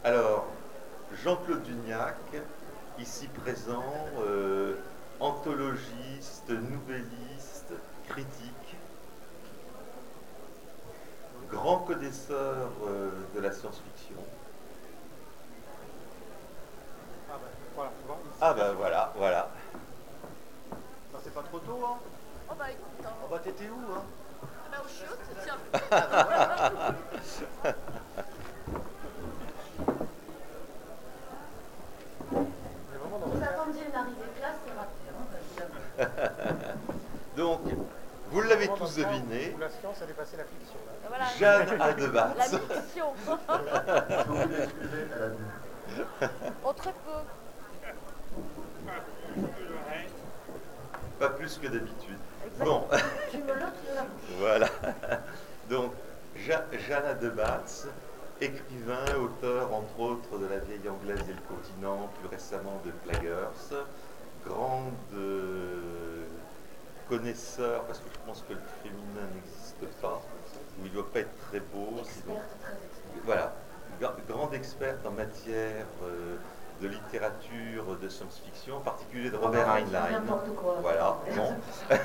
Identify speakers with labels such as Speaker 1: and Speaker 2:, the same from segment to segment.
Speaker 1: Alors, Jean-Claude Vignac, ici présent, anthologiste, nouvelliste, critique, grand connaisseur de la science-fiction.
Speaker 2: Ah bah voilà, tu vois.
Speaker 1: Ah bah voilà.
Speaker 2: Ça c'est pas trop tôt, hein?
Speaker 3: Oh bah écoute, hein.
Speaker 2: Oh bah t'étais où, hein?
Speaker 3: Ah bah au chiottes, tiens.
Speaker 2: Ah bah voilà.
Speaker 4: Vous attendiez une arrivée de classe, c'est raté.
Speaker 1: Donc, vous l'avez tous deviné,
Speaker 2: Où la science a dépassé la fiction. Là.
Speaker 3: Voilà.
Speaker 1: Jeanne
Speaker 3: La
Speaker 1: Adebatz.
Speaker 3: fiction. Oh, très peu.
Speaker 1: Pas plus que d'habitude.
Speaker 3: Exactement.
Speaker 1: Bon,
Speaker 4: Tu me l'autre de la bouche.
Speaker 1: voilà. Donc, Jeanne Adebatz, écrivain, auteur entre autres de La vieille anglaise et le continent, plus récemment de Plagueis, grande connaisseur, parce que je pense que le féminin n'existe pas, ou il ne doit pas être très beau. Sinon,
Speaker 4: Experte, très experte.
Speaker 1: voilà, grande experte en matière de littérature, de science-fiction, en particulier de Robert Heinlein.
Speaker 4: N'importe quoi.
Speaker 1: Voilà, bon.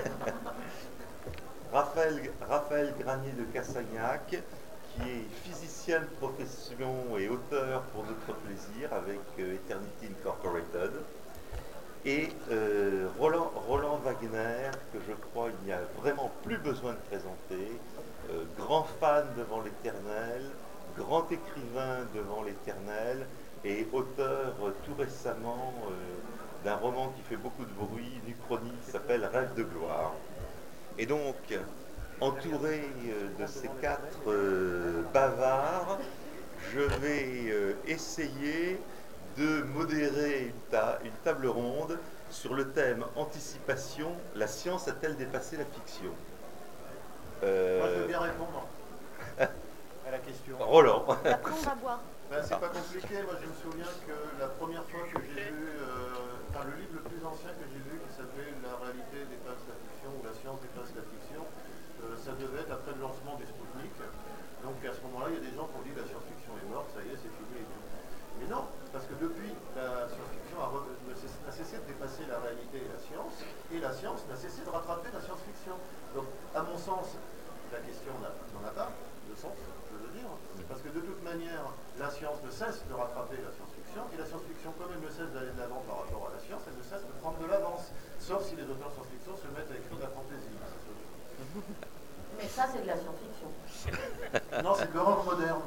Speaker 1: Raphaël Granier de Cassagnac, qui est physicien de profession et auteur pour notre plaisir avec Eternity Incorporated. Et Roland Wagner, que je crois il n'y a vraiment plus besoin de présenter, grand fan devant l'Éternel, grand écrivain devant l'Éternel, et auteur tout récemment d'un roman qui fait beaucoup de bruit, une uchronie qui s'appelle Rêve de gloire. Et donc, entouré de ces quatre bavards, je vais essayer de modérer une table ronde sur le thème anticipation, la science a-t-elle dépassé la fiction?
Speaker 2: Moi je veux bien répondre à la question.
Speaker 1: Roland.
Speaker 3: Après, on va boire.
Speaker 2: Ben, c'est pas compliqué, moi je me souviens que la première fois que j'ai lu, le livre le plus ancien que j'ai lu qui s'appelait La réalité dépasse la fiction ou La science dépasse la fiction, ça devait être après le lancement du Spoutnik. Donc à ce moment-là, il y a des gens qui ont dit la science-fiction est morte, ça y est, c'est fini et tout. Mais non, parce que depuis, la science-fiction a cessé de dépasser la réalité et la science n'a cessé de rattraper la science-fiction. Donc à mon sens, la question n'en a pas de sens, je veux dire, parce que de toute manière, la science ne cesse de rattraper la science-fiction, et la science-fiction, comme elle ne cesse d'aller de l'avant par rapport à la science, elle ne cesse de prendre de l'avance, sauf si les auteurs de science-fiction se mettent à écrire de la fantaisie.
Speaker 4: Mais ça, c'est de la science-fiction.
Speaker 2: Non, c'est de l'horreur moderne.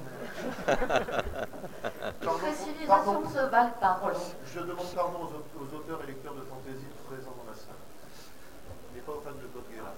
Speaker 4: Les civilisations se valent pas, Roland.
Speaker 2: Je demande pardon aux auteurs et lecteurs de fantaisie présents dans la salle. Mais pas aux fans de Code Geass.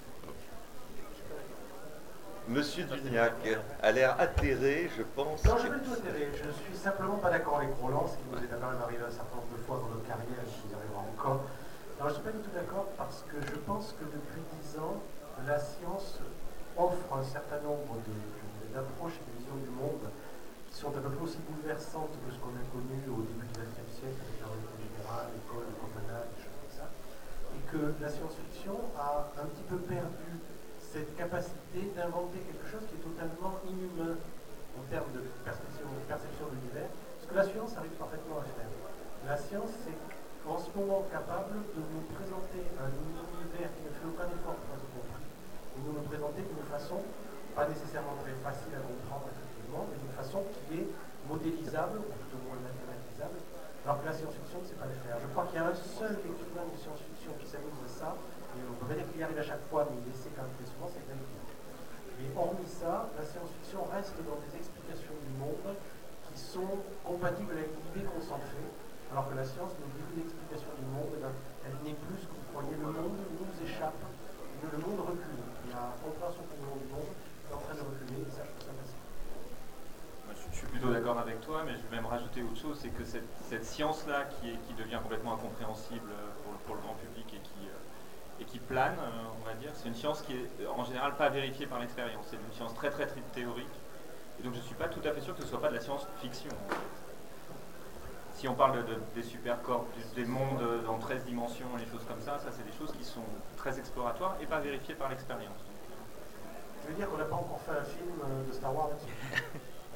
Speaker 1: Monsieur Dugnac a l'air atterré, je pense.
Speaker 5: Non, je suis pas du tout atterré. Je suis simplement pas d'accord avec Roland, ce qui nous est quand même arrivé un certain nombre de fois dans notre carrière et qui nous arrivera encore. Non, je suis pas du tout d'accord parce que je pense que depuis 10 ans, la science offre un certain nombre d'approches et de visions du monde qui sont à peu près aussi bouleversantes que ce qu'on a connu au début du XXe siècle avec la religion générale, l'école, Copenhague, des choses comme ça. Et que la science-fiction a un petit peu perdu cette capacité d'inventer quelque chose qui est totalement inhumain en termes de perception de l'univers, ce que la science arrive parfaitement à faire. La science est en ce moment capable de nous présenter un univers qui ne fait aucun effort pour être compris, et de nous présenter d'une façon pas nécessairement très facile à comprendre effectivement, mais d'une façon qui est modélisable, ou tout au moins mathématisable, alors que la science-fiction ne sait pas le faire. Je crois qu'il y a un seul écrivain de science-fiction qui s'amuse à ça, et on peut pas dire qu'il y arrive à chaque fois, mais il essaie quand même très souvent, c'est David. Mais hormis ça, la science-fiction reste dans des explications du monde qui sont compatibles avec l'idée qu'on s'en fait, alors que la science nous dit une explication du monde, elle n'est plus ce que vous croyez, le monde nous échappe, le monde recule. La compréhension que nous avons du monde est en train de reculer, et ça je trouve ça facile.
Speaker 6: Je suis plutôt d'accord avec toi, mais je vais même rajouter autre chose, c'est que cette science-là qui devient complètement incompréhensible pour le grand public et qui plane, on va dire, c'est une science qui est en général pas vérifiée par l'expérience. C'est une science très très théorique. Et donc je ne suis pas tout à fait sûr que ce ne soit pas de la science-fiction. En fait. Si on parle des supercorps, des mondes dans 13 dimensions, et des choses comme ça c'est des choses qui sont très exploratoires et pas vérifiées par l'expérience.
Speaker 5: Je veux dire qu'on n'a pas encore fait un film de Star Wars là-dessus.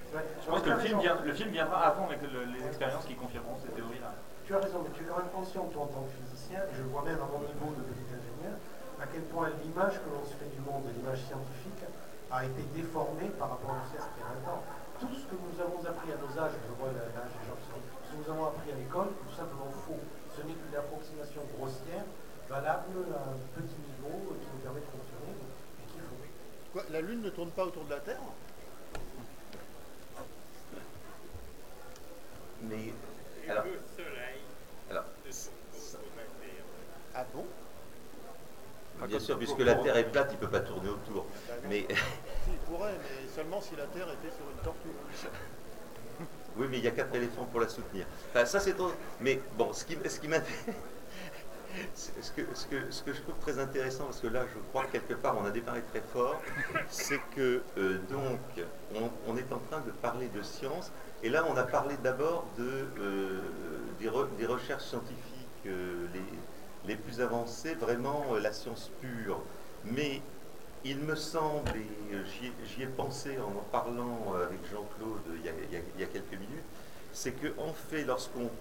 Speaker 6: Je pense que le film viendra avant avec les expériences qui confirmeront ces théories-là.
Speaker 5: Tu as raison, mais tu es quand même conscient, toi, en tant que physicien, et je le vois même à mon niveau de petit ingénieur, à quel point l'image que l'on se fait du monde, l'image scientifique, a été déformée par rapport à ce qu'il y a 20 ans. Tout ce que nous avons appris à nos âges, je vois l'âge des gens qui sont, ce que nous avons appris à l'école, est tout simplement faux. Ce n'est qu'une approximation grossière, valable à un petit niveau, qui nous permet de fonctionner, et qu'il faut.
Speaker 2: Quoi, la Lune ne tourne pas autour de la Terre?
Speaker 1: Mais alors,
Speaker 7: Le soleil
Speaker 1: alors,
Speaker 7: ne tourne pas autour de la Terre.
Speaker 2: Ah bon?
Speaker 1: bien sûr, puisque la Terre est plate, il ne peut pas tourner autour.
Speaker 2: Bah non.
Speaker 1: Mais
Speaker 2: Si, il pourrait, mais seulement si la Terre était sur une tortue.
Speaker 1: oui, mais il y a 4 éléphants pour la soutenir. Enfin, ça c'est trop. Mais bon, ce qui m'a ce que je trouve très intéressant, parce que là, je crois que quelque part, on a démarré très fort, c'est que donc, on est en train de parler de science, et là, on a parlé d'abord des recherches scientifiques les plus avancées, vraiment la science pure. Mais il me semble, et j'y ai pensé en parlant avec Jean-Claude il y a quelques minutes, c'est qu'en fait, lorsqu'on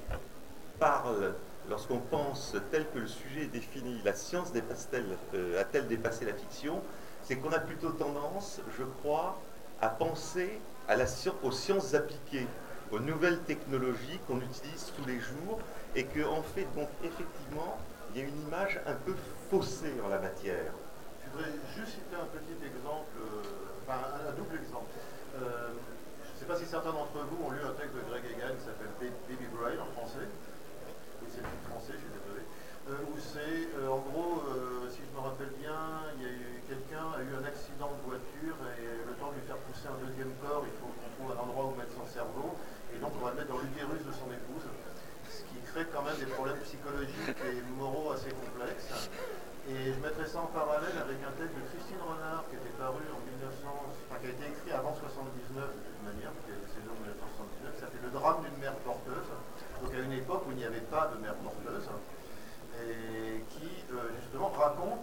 Speaker 1: pense tel que le sujet est défini, la science a-t-elle dépassé la fiction, c'est qu'on a plutôt tendance, je crois, à penser aux sciences appliquées, aux nouvelles technologies qu'on utilise tous les jours, et qu'en fait, donc, effectivement, il y a une image un peu faussée en la matière.
Speaker 2: Je voudrais juste citer un petit exemple, un double exemple. Je ne sais pas si certains d'entre vous ont lu un texte de Greg Egan qui s'appelle Baby Brain en français. Oui, c'est le titre français, je suis désolé. Où c'est, en gros, si je me rappelle bien, quelqu'un a eu un accident de voiture et le temps de lui faire pousser un deuxième corps, il faut qu'on trouve un endroit où mettre son cerveau. Et donc on va le mettre dans l'utérus de son épouse, ce qui crée quand même des problèmes psychologiques et moraux assez complexes. Et je mettrais ça en parallèle avec un texte de Christine Renard qui était paru en qui a été écrit avant 79 de toute manière, qui a été saison en 1979, qui s'appelle Le drame d'une mère porteuse, donc à une époque où il n'y avait pas de mère porteuse, et qui justement raconte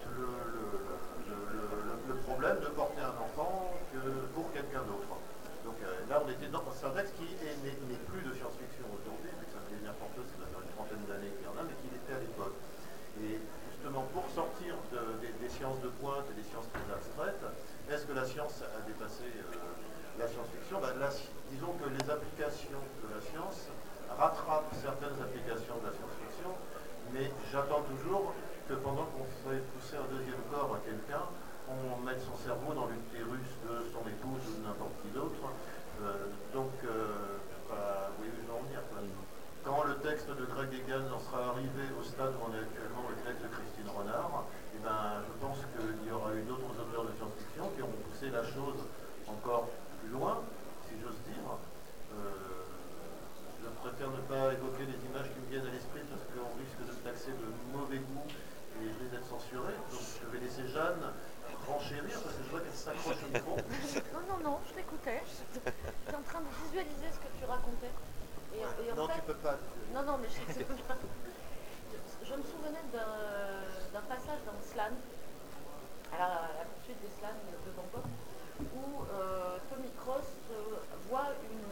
Speaker 2: le problème de porter un enfant pour quelqu'un d'autre. Donc là on était dans un texte qui n'est plus de science-fiction aujourd'hui, mais ça devient porteuse, ça fait une trentaine d'années qu'il y en a, mais qui l'était à l'époque. Et justement, pour sortir des sciences de pointe et des sciences très abstraites, est-ce que la science a dépassé la science-fiction? Disons que les applications de la science rattrapent certaines applications de la science-fiction, mais j'attends toujours que pendant qu'on fait pousser un deuxième corps à quelqu'un, on mette son cerveau dans l'utérus de son épouse ou de n'importe qui d'autre. Oui, je vais en venir. Quand le texte de Greg Egan en sera arrivé au stade où on est actuellement, le texte de Christine Renard, je pense qu'il y aura eu d'autres auteurs de science-fiction qui auront poussé la chose encore plus loin, si j'ose dire. Je préfère ne pas évoquer les images qui me viennent à l'esprit parce qu'on risque de me taxer de mauvais goût et je risque d'être censuré. Donc je vais laisser Jeanne renchérir parce que je vois qu'elle s'accroche au micro.
Speaker 3: Non, je t'écoutais. J'étais en train de visualiser ce que tu racontais. Et en
Speaker 2: Non,
Speaker 3: fait,
Speaker 2: tu peux pas.
Speaker 3: non, mais je me souvenais d'un passage dans Slan, à la poursuite des Slan de Van Gogh, où Tommy Cross voit une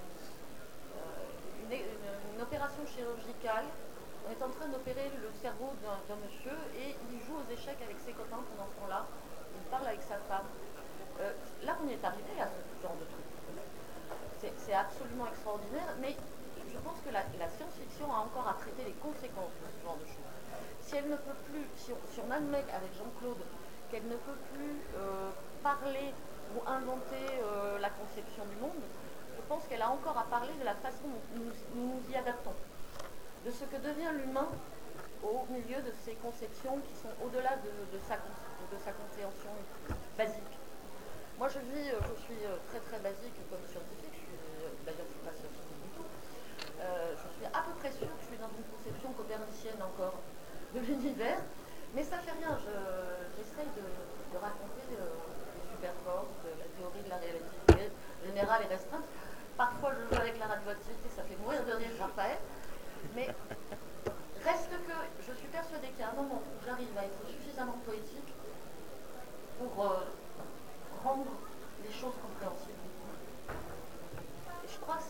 Speaker 3: opération chirurgicale. On est en train d'opérer le cerveau d'un monsieur et il joue aux échecs avec ses copains pendant ce temps-là. Il parle avec sa femme. Là, on est arrivé à ce genre de truc. C'est absolument extraordinaire, mais je pense que la science-fiction a encore à traiter les conséquences de ce genre de choses. Si elle ne peut plus, si on admet avec Jean-Claude qu'elle ne peut plus parler ou inventer la conception du monde, je pense qu'elle a encore à parler de la façon dont nous nous y adaptons, de ce que devient l'humain au milieu de ces conceptions qui sont au-delà de sa compréhension basique. Moi, je suis très très basique comme scientifique. D'ailleurs, je ne suis pas scientifique du tout. Je suis à peu près sûre que je suis dans une conception copernicienne encore de l'univers, mais ça fait rien. J'essaye de raconter les superforces, la théorie de la relativité générale et restreinte. Parfois, je joue avec la radioactivité, ça fait mourir de rire Raphaël. Mais reste que je suis persuadée qu'il y a un moment où j'arrive à être suffisamment poétique pour rendre les choses compréhensibles.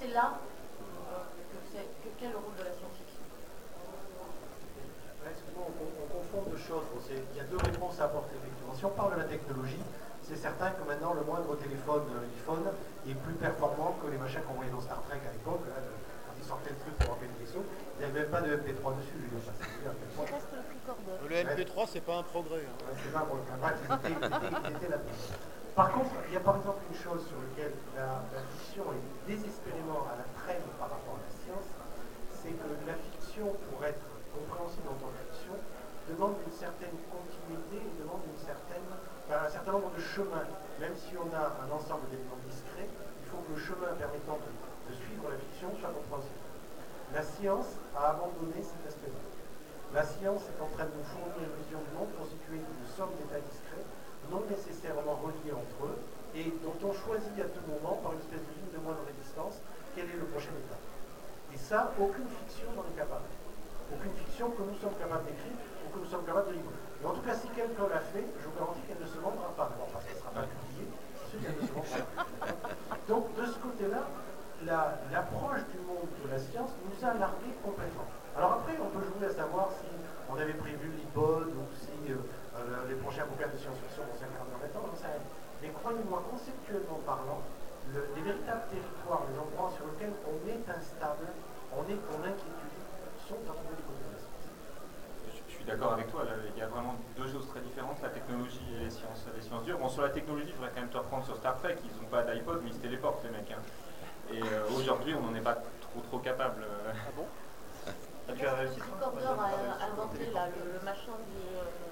Speaker 3: c'est là quel est le rôle de la science-fiction?
Speaker 5: Excusez-moi, on confond deux choses. Il y a deux réponses à apporter, effectivement. Si on parle de la technologie, c'est certain que maintenant, le moindre téléphone iPhone est plus performant que les machins qu'on voyait dans Star Trek à l'époque. Quand ils sortaient le truc pour appeler le vaisseau, il n'y avait même pas de MP3 dessus.
Speaker 3: Je reste le plus cordon.
Speaker 2: Le MP3, c'est pas un progrès. Hein.
Speaker 5: Ouais, c'est pas pour le camarade, ils étaient là-dedans. Par contre, il y a par exemple une chose sur laquelle la fiction est désespérément à la traîne par rapport à la science, c'est que la fiction, pour être compréhensible en tant que fiction, demande une certaine continuité, demande un certain nombre de chemins. Même si on a un ensemble d'éléments discrets, il faut que le chemin permettant de suivre la fiction soit compréhensible. La science a abandonné cet aspect-là. La science est en train de nous fournir une vision du monde constituée d'une somme d'états discrets, non nécessairement reliés entre eux, et dont on choisit à tout moment, par une espèce de ligne de moindre résistance, quel est le prochain état. Et ça, aucune fiction n'en est capable. Aucune fiction que nous sommes capables d'écrire ou que nous sommes capables de lire. Mais en tout cas, si quelqu'un l'a fait, je vous garantis qu'elle ne se vendra pas. D'abord parce qu'elle ne sera pas publiée, ensuite elle ne se vendra pas. Donc, de ce côté-là, l'approche du monde de la science nous a largués complètement. Alors après, on peut jouer à savoir si on avait prévu l'iPod ou si les prochains bouquins de science-fiction vont s'incarner en même temps, j'en sais rien. Mais croyez-moi, conceptuellement parlant, les véritables territoires, les endroits sur lesquels on est instable, on est en inquiétude, sont dans le côté de la science.
Speaker 6: Je suis d'accord avec toi, là, il y a vraiment deux choses très différentes, la technologie et les sciences dures. Bon, sur la technologie, je voudrais quand même te reprendre sur Star Trek, ils n'ont pas d'iPod, mais ils se téléportent, les mecs. Hein. Et aujourd'hui, on n'en est pas trop capable.
Speaker 2: Ah bon?
Speaker 3: Tu as réussi. Recorder a inventé là, le machin du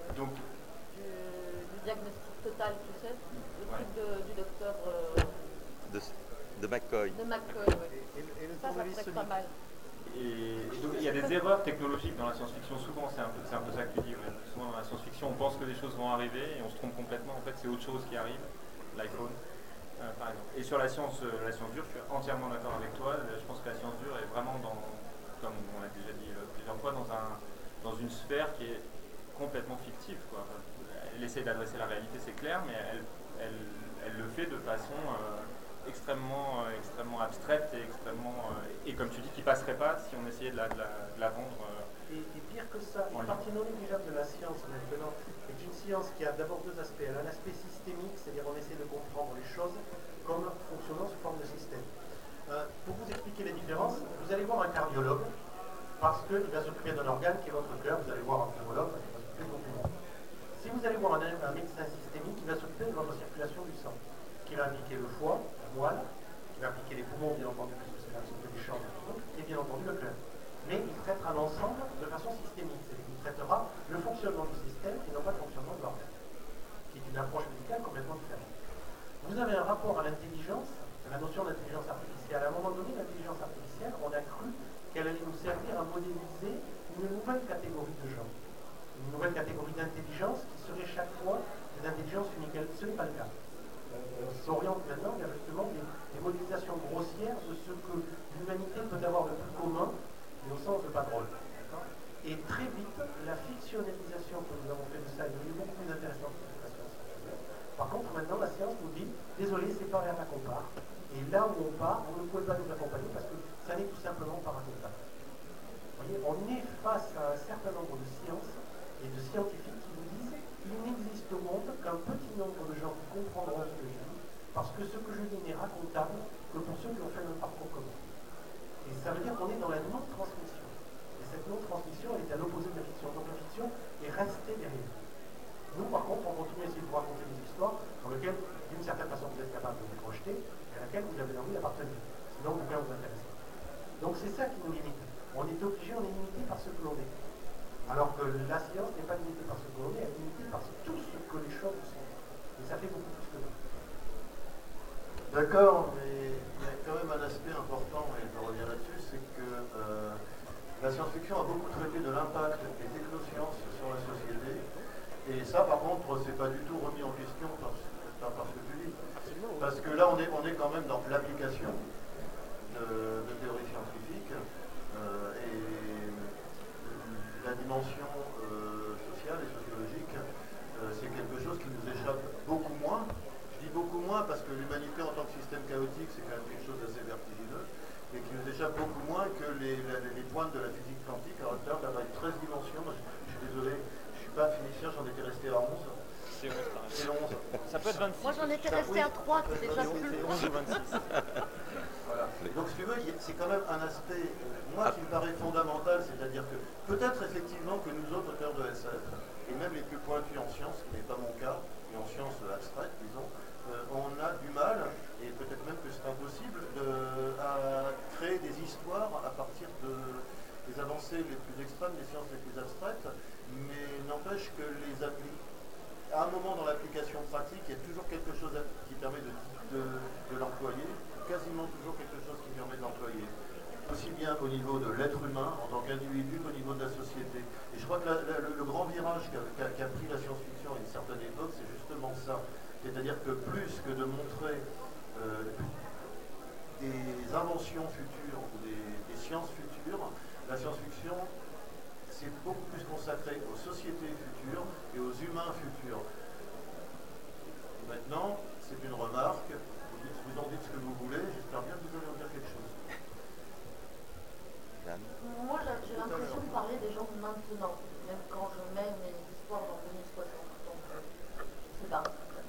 Speaker 3: diagnostic total, tu sais, le truc du docteur
Speaker 1: de McCoy.
Speaker 3: De McCoy, oui. Ça serait pas mal.
Speaker 6: Et donc, il y a des erreurs technologiques dans la science-fiction, souvent, c'est un peu ça que tu dis. Ouais. Souvent dans la science-fiction, on pense que des choses vont arriver et on se trompe complètement. En fait, c'est autre chose qui arrive, l'iPhone, par exemple. Et sur la science dure, je suis entièrement d'accord avec toi. Je pense que la science dure est vraiment comme on l'a déjà dit plusieurs fois, dans une sphère qui est complètement fictive, quoi. Elle essaie d'adresser la réalité, c'est clair, mais elle le fait de façon extrêmement abstraite et comme tu dis, qui passerait pas si on essayait de la vendre.
Speaker 5: Et pire que ça, une partie non négligeable de la science maintenant est une science qui a d'abord deux aspects. Elle a un aspect systémique, c'est-à-dire on essaie de comprendre les choses comme fonctionnant sous forme de système. Pour vous expliquer les différences, vous allez voir un cardiologue parce qu'il va s'occuper d'un organe qui est votre cœur. Vous allez voir un neurologue qui va s'occuper de vos poumons. Si vous allez voir un médecin systémique, il va s'occuper de votre circulation du sang, qui va impliquer le foie, la moelle, qui va impliquer les poumons, bien entendu, puisque c'est là que les champs, et bien entendu le cœur. Mais il traitera l'ensemble de façon systémique, c'est-à-dire qu'il traitera le fonctionnement du système et non pas le fonctionnement de l'organe, qui est une approche médicale complètement différente. Vous avez un rapport à l'intelligence, à la notion d'intelligence artificielle. À un moment donné, l'intelligence artificielle, on a cru qu'elle allait nous servir à modéliser une nouvelle catégorie de gens, une nouvelle catégorie d'intelligence qui serait chaque fois des intelligences uniques. Ce n'est pas le cas. On s'oriente maintenant vers justement des modélisations grossières de ce que l'humanité peut avoir de plus commun, mais au sens de pas drôle. Et très vite, la fictionnalisation que nous avons fait de ça est devenue beaucoup plus intéressante que la science. Par contre, maintenant, la science nous dit, désolé, c'est pas vers là qu'on part. Et là où on part, vous ne pouvez pas nous accompagner parce que ça n'est tout simplement pas raisonnable. Vous voyez, on est face à un certain nombre de sciences et de scientifiques qui nous disent il n'existe au monde qu'un petit nombre de gens qui comprendront ce que je dis, parce que ce que je dis n'est racontable que pour ceux qui ont fait un parcours commun. Et ça veut dire qu'on est dans la non-transmission. Et cette non-transmission, elle est à l'opposé de la fiction. Donc la fiction est restée derrière. Nous, par contre, on continue à essayer de vous raconter des histoires dans lesquelles, d'une certaine façon, vous êtes capable de vous projeter et à laquelle vous avez envie d'appartenir. Sinon, vous pouvez vous intéresser. Donc c'est ça qui nous limite. On est obligé, on est limité par ce que l'on est. Alors que la science n'est pas limitée par ce que l'on est, elle est limitée par tout ce que les choses sont. Et ça fait beaucoup plus que nous.
Speaker 2: D'accord, mais il y a quand même un aspect important, et je reviens là-dessus, c'est que la science-fiction a beaucoup traité de l'impact des technosciences sur la société. Et ça, par contre, c'est pas du tout remis en question par ce que tu dis. Parce que là, on est quand même dans l'application de théories scientifiques et la dimension sociale et sociologique, c'est quelque chose qui nous échappe beaucoup moins. Je dis beaucoup moins parce que l'humanité en tant que système chaotique, c'est quand même quelque chose d'assez vertigineux. m'échappe beaucoup moins que les pointes de la physique quantique. Alors tout à l'heure, tu as 13 dimensions. Moi, je suis désolé, je ne suis pas physicien, j'en étais resté à 11.
Speaker 6: C'est 11, pareil.
Speaker 2: C'est 11.
Speaker 6: Ça peut être 26.
Speaker 3: Moi j'en étais restée à 3, c'est déjà plus.
Speaker 6: C'est 11 ou 26.
Speaker 2: Voilà. Donc, si tu veux, c'est quand même un aspect, moi, qui me paraît fondamental, c'est-à-dire que peut-être effectivement que nous autres auteurs de SF, et même les plus pointus en sciences, ce qui n'est pas mon cas, et en sciences abstraites, disons, on a du mal, et peut-être même que c'est impossible, à créer des histoires à partir des avancées les plus extrêmes, des sciences les plus abstraites, mais n'empêche que à un moment dans l'application pratique, il y a toujours quelque chose qui permet de l'employer, quasiment toujours quelque chose qui permet de l'employer. Aussi bien au niveau de l'être humain en tant qu'individu qu'au niveau de la société. Et je crois que le grand virage qu'a pris la science-fiction à une certaine époque, c'est justement ça. C'est-à-dire que plus que de montrer des inventions futures ou des sciences futures, la science-fiction s'est beaucoup plus consacrée aux sociétés futures et aux humains futurs. Maintenant, c'est une remarque, vous en dites ce que vous voulez, j'espère bien que vous allez en dire quelque chose.
Speaker 3: Moi, j'ai l'impression de parler des gens de maintenant, même quand je mets mes histoires dans 2060. Donc, c'est là.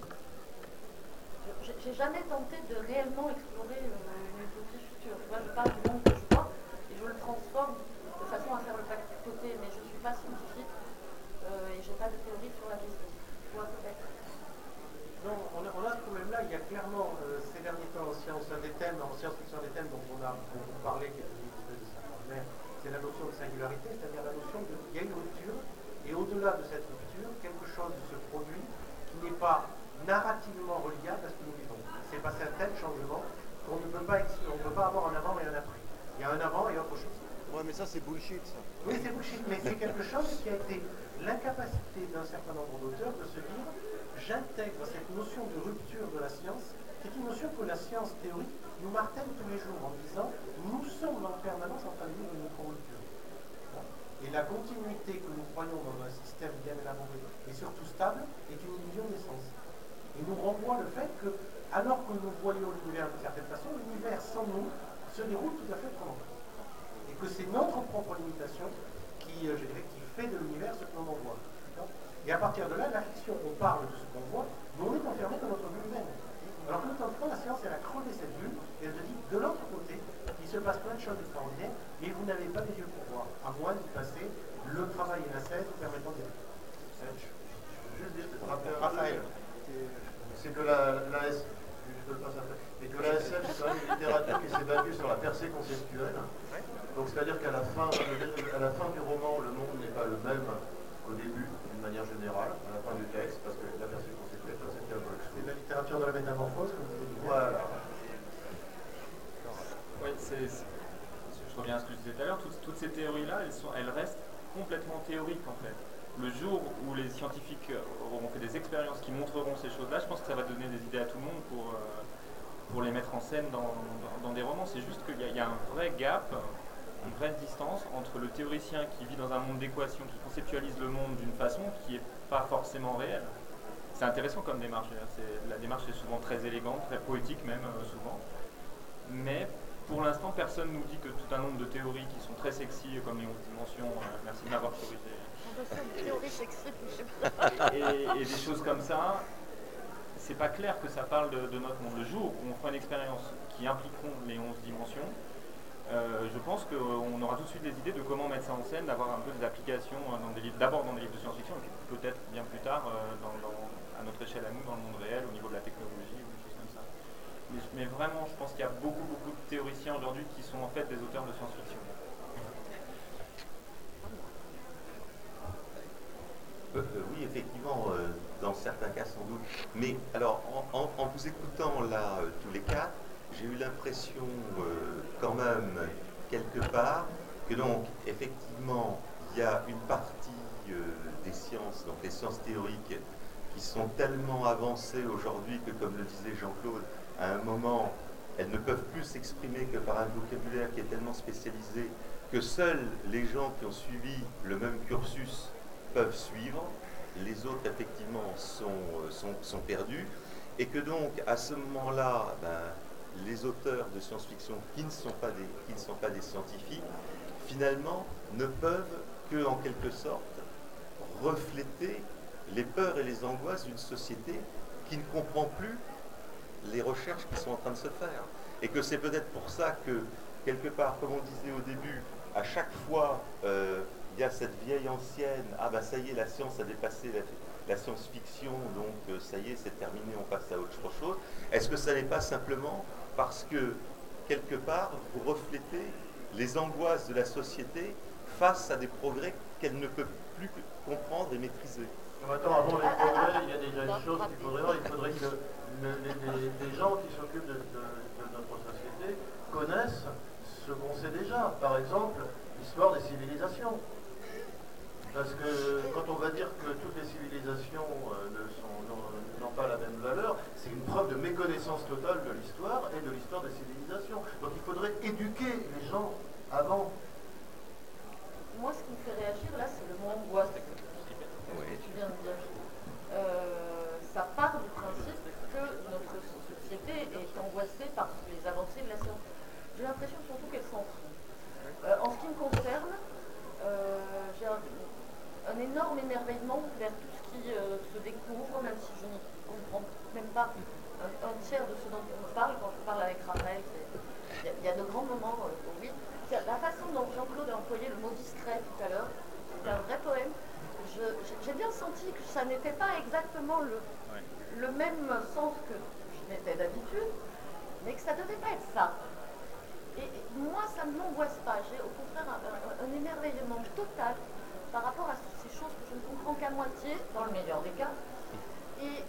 Speaker 3: J'ai jamais tenté de réellement explorer une utopie future. Moi, je parle du monde que je vois et je le transforme de façon à faire le pas de côté. Mais je ne suis pas scientifique et je n'ai pas de théorie sur la question. Toi, peut-être.
Speaker 5: Non, on a ce problème-là. Il y a clairement, ces derniers temps en science-fiction, des thèmes dont on a beaucoup parlé, qui est devenu de sa mère, c'est la notion de singularité, c'est-à-dire la notion qu'il y a une rupture, et au-delà de cette rupture, quelque chose se produit qui n'est pas narrativement reliable à ce que nous vivons. C'est passé un tel changement qu'on ne peut pas avoir un avant et un après. Il y a un avant et autre chose.
Speaker 2: Ouais, mais ça, c'est bullshit, ça.
Speaker 5: Oui, c'est bullshit, mais c'est quelque chose qui a été l'incapacité d'un certain nombre d'auteurs de se dire j'intègre cette notion de rupture de la science, qui est une notion que la science théorique nous martèle tous les jours en disant nous sommes en permanence en train de vivre une rupture. Et la continuité que nous croyons dans un système bien élaboré et surtout stable est une illusion d'essence. Et nous renvoie le fait que, alors que nous voyons l'univers d'une certaine façon, l'univers sans nous se déroule tout à fait autrement. Et que c'est notre propre limitation qui fait de l'univers ce que l'on en voit. Et à partir de là, la fiction, on parle de ce qu'on voit, mais on est enfermé dans notre bulle humaine. Alors que temps, la science, elle a crevé cette bulle, et elle te dit, de l'autre côté, il se passe plein de choses extraordinaires, mais vous n'avez pas les yeux pour voir, à moins d'y passer le travail et la scène permettant d'y aller.
Speaker 2: Je veux juste dire, Raphaël, c'est que la SF, c'est quand même une littérature qui s'est battue sur la percée conceptuelle. Donc c'est-à-dire qu'à la fin du roman, le monde n'est pas le même qu'au début, d'une manière générale, à la fin du texte, parce que la percée conceptuelle, c'est un peu
Speaker 5: C'est la littérature de la métamorphose, comme vous dites.
Speaker 2: Voilà.
Speaker 6: Oui, je reviens à ce que je disais tout à l'heure, toutes ces théories-là, elles restent complètement théoriques en fait. Le jour où les scientifiques auront fait des expériences qui montreront ces choses-là, je pense que ça va donner des idées à tout le monde pour les mettre en scène dans des romans. C'est juste qu'il y a un vrai gap, une vraie distance entre le théoricien qui vit dans un monde d'équations, qui conceptualise le monde d'une façon qui n'est pas forcément réelle. C'est intéressant comme démarche, la démarche est souvent très élégante, très poétique même souvent. Mais pour l'instant, personne ne nous dit que tout un nombre de théories qui sont très sexy, comme les 11 dimensions, merci de m'avoir corrigé.
Speaker 3: Théorie sexy, je sais pas.
Speaker 6: Et des choses comme ça, c'est pas clair que ça parle de notre monde. Le jour où on fera une expérience qui impliqueront les 11 dimensions, je pense qu'on aura tout de suite des idées de comment mettre ça en scène, d'avoir un peu des applications d'abord dans des livres de science-fiction, et puis peut-être bien plus tard à notre échelle à nous, dans le monde réel, au niveau de la technologie ou des choses comme ça. Mais vraiment, je pense qu'il y a beaucoup de théoriciens aujourd'hui qui sont en fait des auteurs de science-fiction.
Speaker 1: Oui, effectivement, dans certains cas sans doute. Mais alors, en vous écoutant là, tous les quatre, j'ai eu l'impression quand même, quelque part, que donc, effectivement, il y a une partie des sciences, donc les sciences théoriques, qui sont tellement avancées aujourd'hui que, comme le disait Jean-Claude, à un moment, elles ne peuvent plus s'exprimer que par un vocabulaire qui est tellement spécialisé que seuls les gens qui ont suivi le même cursus peuvent suivre, les autres effectivement sont perdus, et que donc à ce moment-là, les auteurs de science-fiction qui ne sont pas des scientifiques, finalement, ne peuvent que, en quelque sorte, refléter les peurs et les angoisses d'une société qui ne comprend plus les recherches qui sont en train de se faire. Et que c'est peut-être pour ça que, quelque part, comme on disait au début, à chaque fois, il y a cette vieille ancienne, ah ben ça y est, la science a dépassé la science-fiction, donc ça y est, c'est terminé, on passe à autre chose. Est-ce que ça n'est pas simplement parce que, quelque part, vous reflétez les angoisses de la société face à des progrès qu'elle ne peut plus comprendre et maîtriser?
Speaker 2: Attends, avant les progrès, il y a déjà une chose qu'il faudrait voir. Il faudrait que les gens qui s'occupent de notre société connaissent ce qu'on sait déjà. Par exemple, l'histoire des civilisations. Parce que quand on va dire que toutes les civilisations n'ont pas la même valeur, c'est une preuve de méconnaissance totale de l'histoire et de l'histoire des civilisations. Donc il faudrait éduquer les gens avant.
Speaker 3: Moi, ce qui me fait réagir, là, c'est le mot angoisse.
Speaker 1: Oui.
Speaker 3: Tu viens de dire. Ça part du principe que notre société est angoissée par les avancées de la science. J'ai l'impression surtout qu'elle s'en fout. En ce qui me concerne, j'ai un énorme émerveillement vers tout ce qui se découvre, même si je n'y comprends même pas un tiers de ce dont on parle. Quand je parle avec Raphaël, il y a de grands moments, oui. La façon dont Jean-Claude a employé le mot discret tout à l'heure, c'est un vrai poème. J'ai bien senti que ça n'était pas exactement le même sens que je n'étais d'habitude, mais que ça ne devait pas être ça. Et moi, ça ne m'angoisse pas. J'ai au contraire un émerveillement total par rapport à ces choses que je ne comprends qu'à moitié, dans le meilleur des cas. Et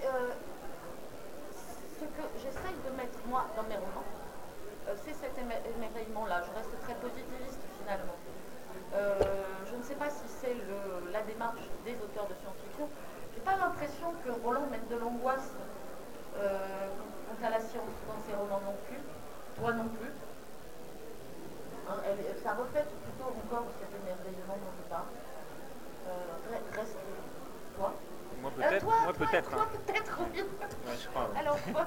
Speaker 3: ce que j'essaye de mettre, moi, dans mes romans, c'est cet émerveillement-là. Je reste très positiviste, finalement. Je ne sais pas si c'est la démarche des auteurs de science-fiction. Je n'ai pas l'impression que Roland mette de l'angoisse quant à la science dans ses romans non plus. Toi non plus. Hein, ça reflète plutôt encore cet émerveillement dont je parle. Reste toi.
Speaker 6: Moi peut-être.
Speaker 3: Toi,
Speaker 6: peut-être.
Speaker 3: Toi peut-être, oui.
Speaker 6: Ouais, je crois.
Speaker 3: Alors toi.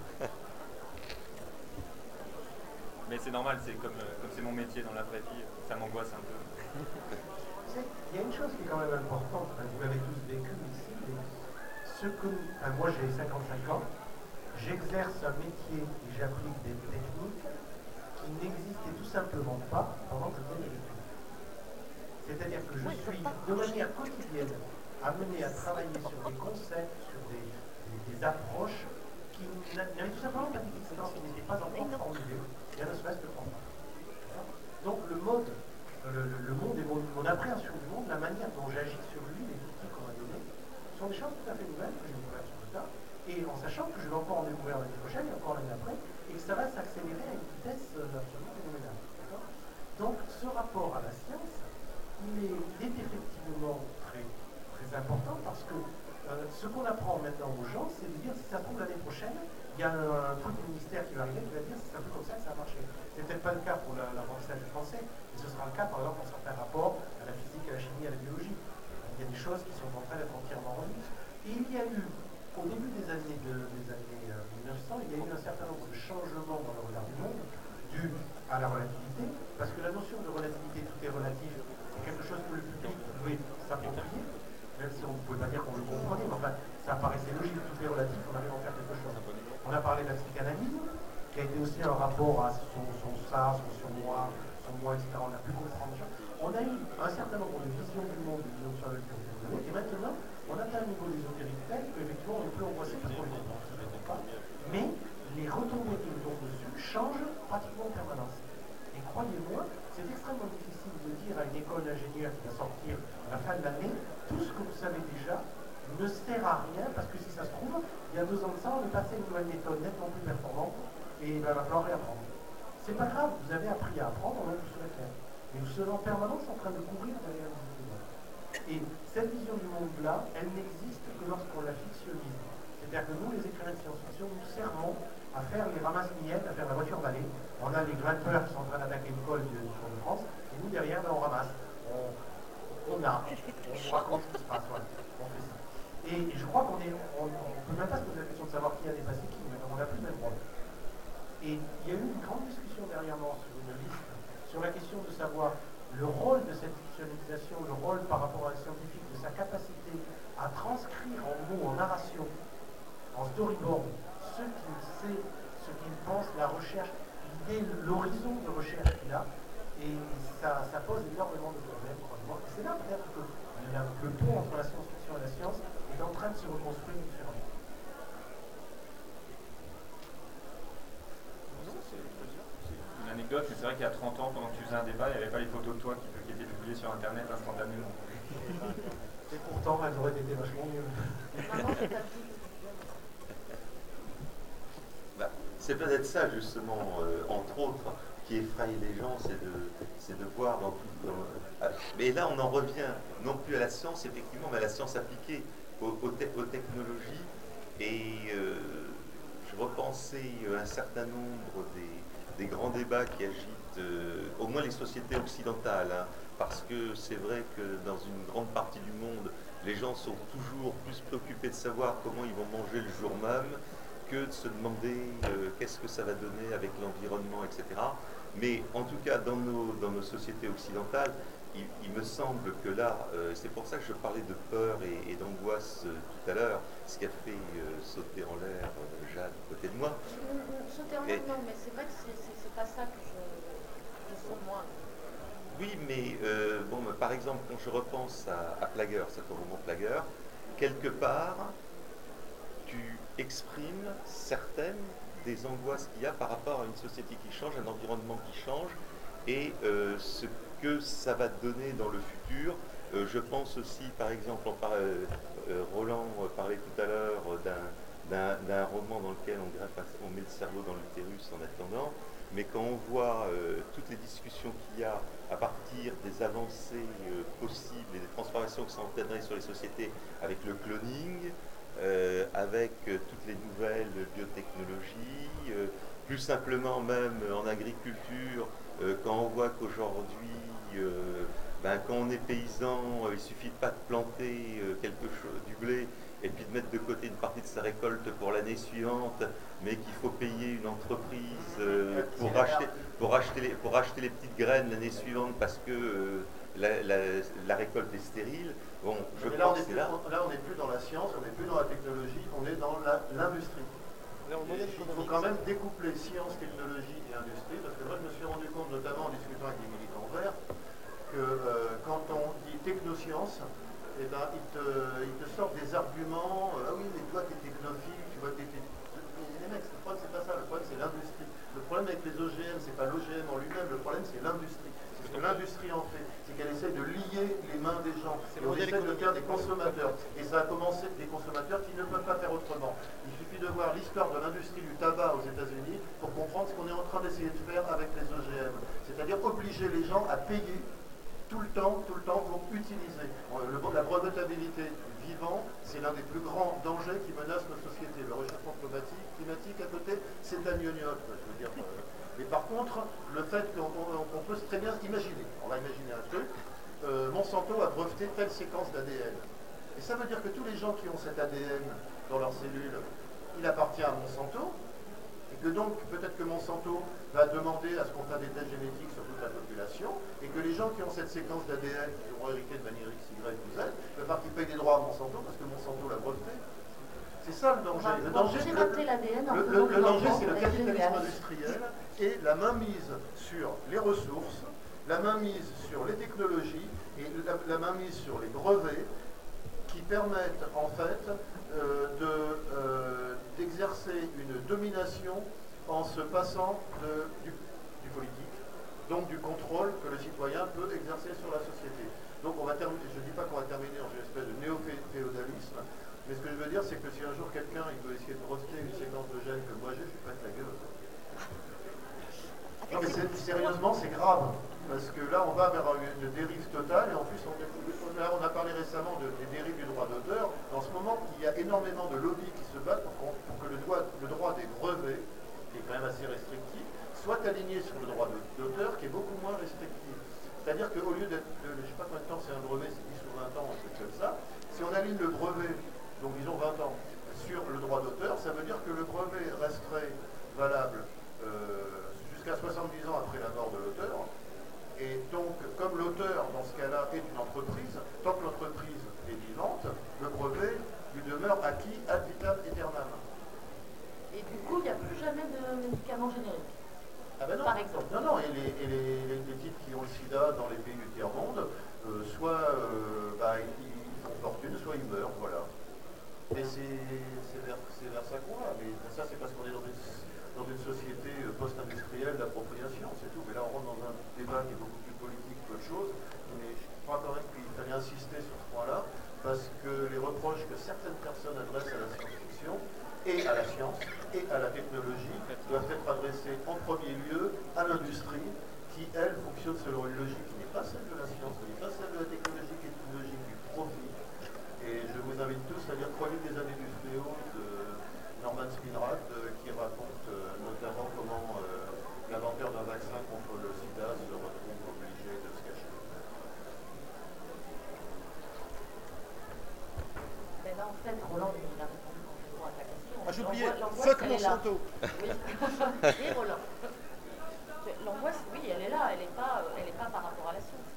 Speaker 6: Mais c'est normal, c'est comme c'est mon métier dans la vraie vie, ça m'angoisse un peu.
Speaker 5: Il y a une chose qui est quand même importante, vous l'avez tous vécu ici, moi j'ai 55 ans, j'exerce un métier et j'applique des techniques qui n'existaient tout simplement pas pendant que je faisais mes études. C'est-à-dire que je suis de manière quotidienne amené à travailler sur des concepts, sur des approches qui n'avaient tout simplement pas d'existence, qui n'étaient pas encore formulées, il y a ne serait-ce que 30 ans. Donc le monde et mon appréhension du monde, la manière dont j'agis sur lui, les outils qu'on m'a donnés, sont des choses tout à fait nouvelles que j'ai découvertes sur le tas, et en sachant que je vais encore en découvrir l'année prochaine et encore l'année d'après, et que ça va s'accélérer à une vitesse absolument phénoménale. Donc ce rapport à la science, il est effectivement très, très important parce que ce qu'on apprend maintenant aux gens, c'est de dire si ça se trouve l'année prochaine, il y a un truc du ministère qui va arriver qui va dire c'est un peu comme ça que ça a marché. C'est peut-être pas le cas pour l'apprentissage du français, mais ce sera le cas par exemple pour certains rapports à la physique, à la chimie, à la biologie. Il y a des choses qui sont en train d'être entièrement revues. Et il y a eu, au début des années 1900, il y a eu un certain nombre de changements dans le regard du monde, dû à la relativité, parce que la notion de relativité, tout est relatif, c'est quelque chose que le public pouvait s'approprier, même si on ne pouvait pas dire qu'on le comprenait, mais enfin, ça paraissait logique, tout est relatif, on arrive à en faire quelque chose. On a parlé de la psychanalyse, qui a été aussi un rapport à son ça, son surmoi, etc. On a pu comprendre ça. On a eu un certain nombre de visions du monde, de visions sur le qui ont été données, et maintenant, on atteint un niveau d'ésotérique tel qu'effectivement, on est plus angoissé parce qu'on ne les comprend pas. Mais les retombées qui nous tombent dessus changent pratiquement en permanence. Et croyez-moi, c'est extrêmement difficile de dire à une école d'ingénieurs qui va sortir à la fin de l'année, tout ce que vous savez déjà ne sert à rien, parce que si ça se trouve, il y a 2 ans de ça, on est passé à une nouvelle méthode nettement plus performante, et il va falloir réapprendre. C'est pas grave, vous avez appris à apprendre, on va vous serez faire. Mais vous serez en permanence en train de courir derrière les études. Et cette vision du monde-là, elle n'existe que lorsqu'on la fictionnise. C'est-à-dire que nous, les écrivains de science-fiction, nous servons à faire les ramasses-miettes, à faire la voiture balai. On a les grimpeurs qui sont en train d'attaquer une colle du Tour de France, et nous, derrière, on ramasse. On raconte ce qui se passe, voilà. On fait ça. Et je crois qu'on peut même pas se poser la question de savoir qui a dépassé qui, mais on n'a plus le même rôle. Et il y a eu une grande discussion dernièrement sur une liste, sur la question de savoir le rôle de cette fictionnalisation, le rôle par rapport à un scientifique, de sa capacité à transcrire en mots, en narration, en storyboard, ce qu'il sait, ce qu'il pense, la recherche, l'idée, l'horizon de recherche qu'il a. Et ça pose énormément de problèmes, probablement. Et c'est là peut-être que le pont entre la science-fiction et la science est en train de se reconstruire différemment.
Speaker 6: C'est une anecdote, mais c'est vrai qu'il y a 30 ans, pendant que tu faisais un débat, il n'y avait pas les photos de toi qui étaient publiées sur Internet instantanément.
Speaker 5: Et pourtant, elles auraient été vachement mieux.
Speaker 1: C'est peut-être ça, justement, entre autres, qui effraie les gens, c'est de voir dans tout... mais là, on en revient non plus à la science, effectivement, mais à la science appliquée, aux technologies. Et je repensais un certain nombre des grands débats qui agitent, au moins les sociétés occidentales, hein, parce que c'est vrai que dans une grande partie du monde, les gens sont toujours plus préoccupés de savoir comment ils vont manger le jour même, que de se demander qu'est-ce que ça va donner avec l'environnement, etc. Mais en tout cas, dans nos sociétés occidentales, il me semble que là, c'est pour ça que je parlais de peur et d'angoisse tout à l'heure, ce qui a fait sauter en l'air Jade à côté de moi.
Speaker 3: Sauter en l'air, non, mais c'est vrai que c'est pas ça que je sens moi.
Speaker 1: Oui, mais par exemple, quand je repense à Plagueur, cet roman Plagueur, quelque part, tu exprimes certaines des angoisses qu'il y a par rapport à une société qui change, un environnement qui change, et ce que ça va donner dans le futur. Je pense aussi, par exemple, Roland parlait tout à l'heure d'un roman dans lequel on met le cerveau dans l'utérus en attendant, mais quand on voit toutes les discussions qu'il y a à partir des avancées possibles et des transformations qui sont entraînées sur les sociétés avec le cloning, avec toutes les nouvelles biotechnologies, plus simplement même en agriculture, quand on voit qu'aujourd'hui, quand on est paysan, il ne suffit pas de planter quelque chose, du blé, et puis de mettre de côté une partie de sa récolte pour l'année suivante, mais qu'il faut payer une entreprise pour acheter les petites graines l'année suivante parce que la récolte est stérile. Bon,
Speaker 2: là, on n'est plus dans la science, on n'est plus dans la technologie, on est dans l'industrie. Il faut quand même découpler science, technologie et industrie, parce que moi je me suis rendu compte, notamment en discutant avec des militants verts, que quand on dit technoscience, eh ben, ils te sortent des arguments, ah oui, mais toi t'es technophile, tu vois, les mecs, le problème c'est pas ça, le problème c'est l'industrie. Le problème avec les OGM, c'est pas l'OGM en lui-même, le problème c'est l'industrie. C'est ce que l'industrie en fait, c'est qu'elle essaie de lier les mains des gens, et on essaie de faire des consommateurs. Et ça a commencé des consommateurs qui ne peuvent pas faire autrement. Il suffit de voir l'histoire de l'industrie du tabac aux États-Unis pour comprendre ce qu'on est en train d'essayer de faire avec les OGM. C'est-à-dire obliger les gens à payer tout le temps pour utiliser. La brevetabilité du vivant, c'est l'un des plus grands dangers qui menacent nos sociétés. Le réchauffement climatique à côté, c'est un gnognotte, je veux dire. Mais par contre, le fait qu'on peut très bien imaginer, on va imaginer un truc, Monsanto a breveté telle séquence d'ADN. Et ça veut dire que tous les gens qui ont cet ADN dans leurs cellules, il appartient à Monsanto, et que donc peut-être que Monsanto va demander à ce qu'on fasse des tests génétiques sur toute la population, et que les gens qui ont cette séquence d'ADN, qui auront hérité de manière X, Y ou Z, il va falloir qu'ils payent des droits à Monsanto parce que Monsanto l'a breveté. C'est ça le danger. Le danger, c'est le capitalisme industriel et la mainmise sur les ressources, la mainmise sur les technologies et la mainmise sur les brevets qui permettent en fait d'exercer une domination en se passant du politique, donc du contrôle que le citoyen peut exercer sur la société. Donc on va terminer, je ne dis pas qu'on va terminer dans une espèce de néo-féodalisme, mais ce que je veux dire, c'est que si un jour quelqu'un il peut essayer de breveter une séquence de gènes que moi j'ai, je suis pas de la gueule. Non mais sérieusement, c'est grave, parce que là on va vers une dérive totale, et en plus on a parlé récemment des dérives du droit d'auteur. En ce moment, il y a énormément de lobbies qui se battent pour que le droit des brevets, qui est quand même assez restrictif, soit aligné sur le droit d'auteur, qui est beaucoup moins restrictif. C'est-à-dire qu'au lieu d'être, je ne sais pas combien de temps c'est un brevet, c'est 10 ou 20 ans, un truc comme ça, si on aligne le brevet, donc disons 20 ans, sur le droit d'auteur, ça veut dire que le brevet resterait valable jusqu'à 70 ans après la mort de l'auteur. Et donc, comme l'auteur, dans ce cas-là, est une entreprise, tant que l'entreprise est vivante, le brevet lui demeure acquis ad vitam aeternam.
Speaker 3: Et du coup, il n'y a plus jamais de médicaments génériques.
Speaker 2: Ah ben non.
Speaker 3: Par exemple.
Speaker 2: Non, et les types qui ont le sida dans les pays du tiers-monde, soit ils font fortune, soit ils meurent, voilà. Et c'est vers ça qu'on va. Mais ça, c'est parce qu'on est dans une société post-industrielle d'appropriation, c'est tout. Mais là, on rentre dans un débat qui est beaucoup plus politique qu'autre chose. Mais je crois quand même qu'il fallait insister sur ce point-là, parce que les reproches que certaines personnes adressent à la science-fiction, et à la science, et à la technologie, doivent être adressés en premier lieu à l'industrie, qui, elle, fonctionne selon une logique qui n'est pas celle de la science, qui n'est pas celle de la technologie, qui est une logique du profit. Et je vous invite tous à lire 3 livres des années du fléau de Norman Spinrad, qui raconte notamment comment l'inventeur d'un vaccin contre le sida se retrouve obligé de se cacher.
Speaker 3: Mais là, en fait, Roland, il a répondu complètement à ta question.
Speaker 8: Ah, j'ai oublié,
Speaker 3: L'angoisse,
Speaker 8: fuck
Speaker 3: elle est là.
Speaker 8: Monsanto.
Speaker 3: Oui. Et Roland. L'angoisse, oui, elle est là, elle n'est pas par rapport à la science.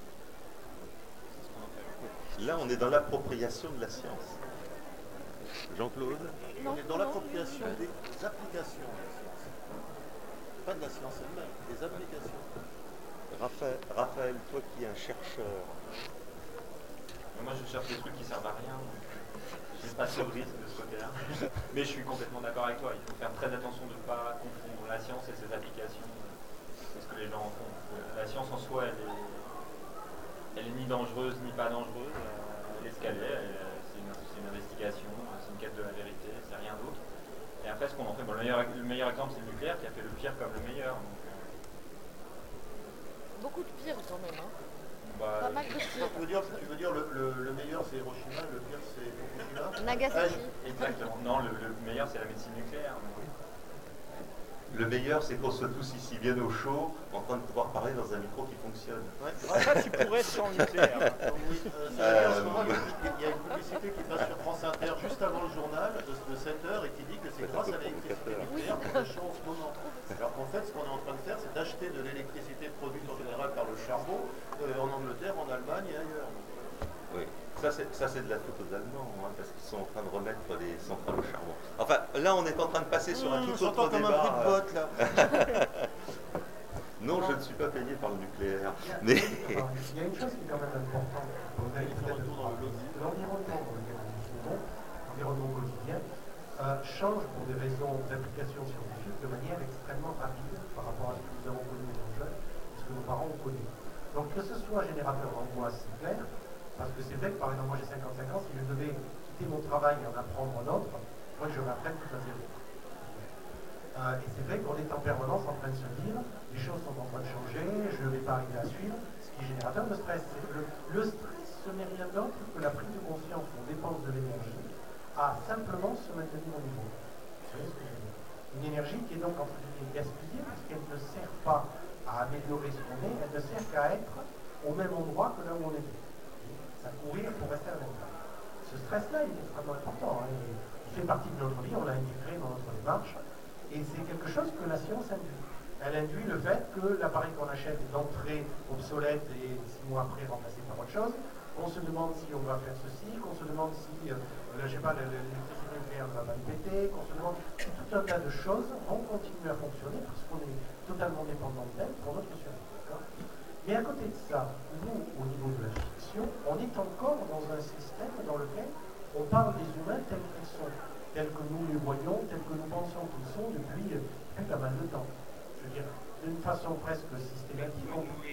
Speaker 1: Là, on est dans l'appropriation de la science. Jean-Claude?
Speaker 2: On est dans l'appropriation des applications de la science. Pas de la science elle-même, des applications.
Speaker 1: Raphaël, toi qui es un chercheur.
Speaker 6: Moi, je cherche des trucs qui servent à rien. Je n'ai pas de risque de ce côté-là. Mais je suis complètement d'accord avec toi. Il faut faire très attention de ne pas confondre la science et ses applications. C'est ce que les gens en font. La science en soi, elle est ni dangereuse ni pas dangereuse. Elle est ce qu'elle est. C'est une investigation, c'est une quête de la vérité, c'est rien d'autre. Et après, ce qu'on en fait, le meilleur exemple, c'est le nucléaire qui a fait le pire comme le meilleur. Donc,
Speaker 3: Beaucoup de pire quand même. Hein.
Speaker 6: bah,
Speaker 3: Pas mal de pire.
Speaker 2: Tu veux dire le meilleur c'est Hiroshima, le pire c'est Fukushima?
Speaker 3: Nagasaki.
Speaker 6: exactement. Non, le meilleur, c'est la médecine nucléaire.
Speaker 1: Le meilleur, c'est qu'on soit tous ici bien au chaud, en train de pouvoir parler dans un micro qui fonctionne.
Speaker 8: Ouais. Raphaël, tu pourrais être sur le nucléaire.
Speaker 2: Oui, en ce moment, il y a une publicité qui passe sur France Inter juste avant le journal de 7h et qui dit que c'est grâce à l'électricité nucléaire qu'on est chaud en ce moment. Alors qu'en fait, ce qu'on est en train de faire, c'est d'acheter de l'électricité produite en général par le charbon en Angleterre, en Allemagne et ailleurs.
Speaker 1: Oui, ça c'est de la faute aux Allemands, hein, parce qu'ils sont en train de remettre les centrales au charbon. Enfin, là on est en train de passer sur un tout autre
Speaker 8: comme
Speaker 1: débat.
Speaker 8: un bruit de botte là.
Speaker 1: Non, je ne suis pas payé par le nucléaire. Mais
Speaker 5: Il y a une chose qui est quand même importante au de l'environnement dans lequel nous vivons, l'environnement quotidien, change pour des raisons d'application scientifique de manière extrêmement rapide par rapport à ce que nous avons connu étant jeunes et ce que nos parents ont connu. Donc que ce soit générateur d'angoisse, c'est clair, parce que c'est vrai que par exemple moi j'ai 55 ans, si je devais quitter mon travail et en apprendre un autre, il faudrait que je m'apprenne tout à zéro. Et c'est vrai qu'on est en permanence en train de se dire, les choses sont en train de changer, je ne vais pas arriver à suivre, ce qui est générateur de stress. Le stress, ce n'est rien d'autre que la prise de conscience qu'on dépense de l'énergie à simplement se maintenir au niveau. Vous savez ce que je veux dire? Une énergie qui est donc entre guillemets gaspillée parce qu'elle ne sert pas à améliorer ce qu'on est, elle ne sert qu'à être au même endroit que là où on était. Ça courir pour rester à la même place. Ce stress-là, il est extrêmement important. Hein. Il fait partie de notre vie, on l'a intégré dans notre démarche. Et c'est quelque chose que la science induit. Elle induit le fait que l'appareil qu'on achète est d'entrée obsolète et 6 mois après remplacé par autre chose, qu'on se demande si on va faire ceci, qu'on se demande si, je sais pas, l'électricité nucléaire ne va pas nous péter, qu'on se demande si tout un tas de choses vont continuer à fonctionner parce qu'on est totalement dépendant d'elles pour notre survie. Mais à côté de ça, nous, au niveau de la fiction, on est encore dans un système dans lequel on parle des humains tels qu'ils sont, tels que nous les voyons, tels que nous pensons qu'ils sont depuis pas mal de temps. Je veux dire, d'une façon presque systématique,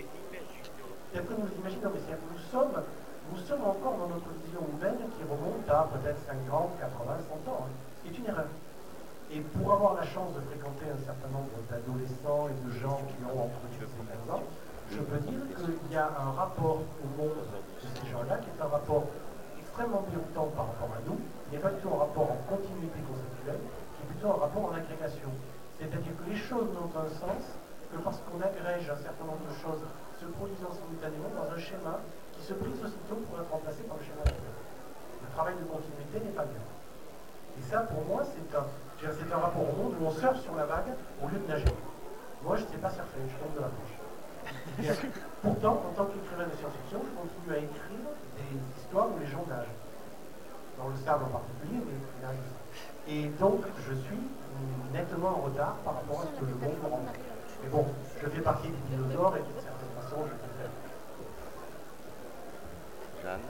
Speaker 5: tel que nous les imaginons, mais c'est-à-dire que nous sommes encore dans notre vision humaine qui remonte à peut-être 50, 80, 100 ans, ce qui est une erreur. Et pour avoir la chance de fréquenter un certain nombre d'adolescents et de gens qui ont entre 10 et 15 ans, je peux dire qu'il y a un rapport au monde de ces gens-là qui est un rapport extrêmement déroutant par rapport à nous, il n'est pas du tout un rapport en continuité conceptuelle, qui est plutôt un rapport en agrégation. C'est-à-dire que les choses n'ont un sens que parce qu'on agrège un certain nombre de choses se produisant simultanément dans un schéma qui se brise aussitôt pour être remplacé par le schéma d'après. Le travail de continuité n'est pas bien. Et ça, pour moi, c'est un rapport au monde où on surfe sur la vague au lieu de nager. Moi, je ne sais pas surfer, je tombe de la planche. Et pourtant, en tant qu'écrivain de science-fiction, je continue à écrire des histoires où les gens nagent. Dans le sable en particulier, mais il arrive. Et donc, je suis nettement en retard par rapport à ce que le monde me rend. Mais bon, je fais partie des dinosaures et d'une certaine façon, je peux le faire.
Speaker 1: Jeanne.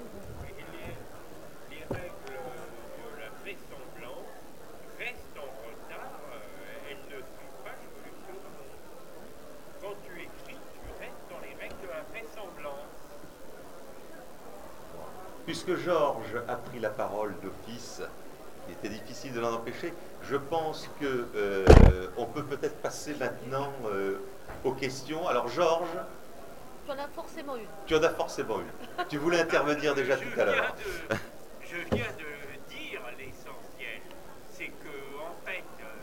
Speaker 7: Les règles de la vraisemblance restent en retard, elles ne sont pas l'évolution du monde. Quand tu écris, tu restes dans les règles de la vraisemblance.
Speaker 1: Puisque Georges a pris la parole d'office, il était difficile de l'en empêcher, je pense que on peut peut-être passer maintenant aux questions. Alors Georges,
Speaker 3: Tu en as forcément une.
Speaker 1: tu en as forcément une. Tu voulais intervenir déjà tout à l'heure.
Speaker 7: Je viens de dire l'essentiel, c'est que en fait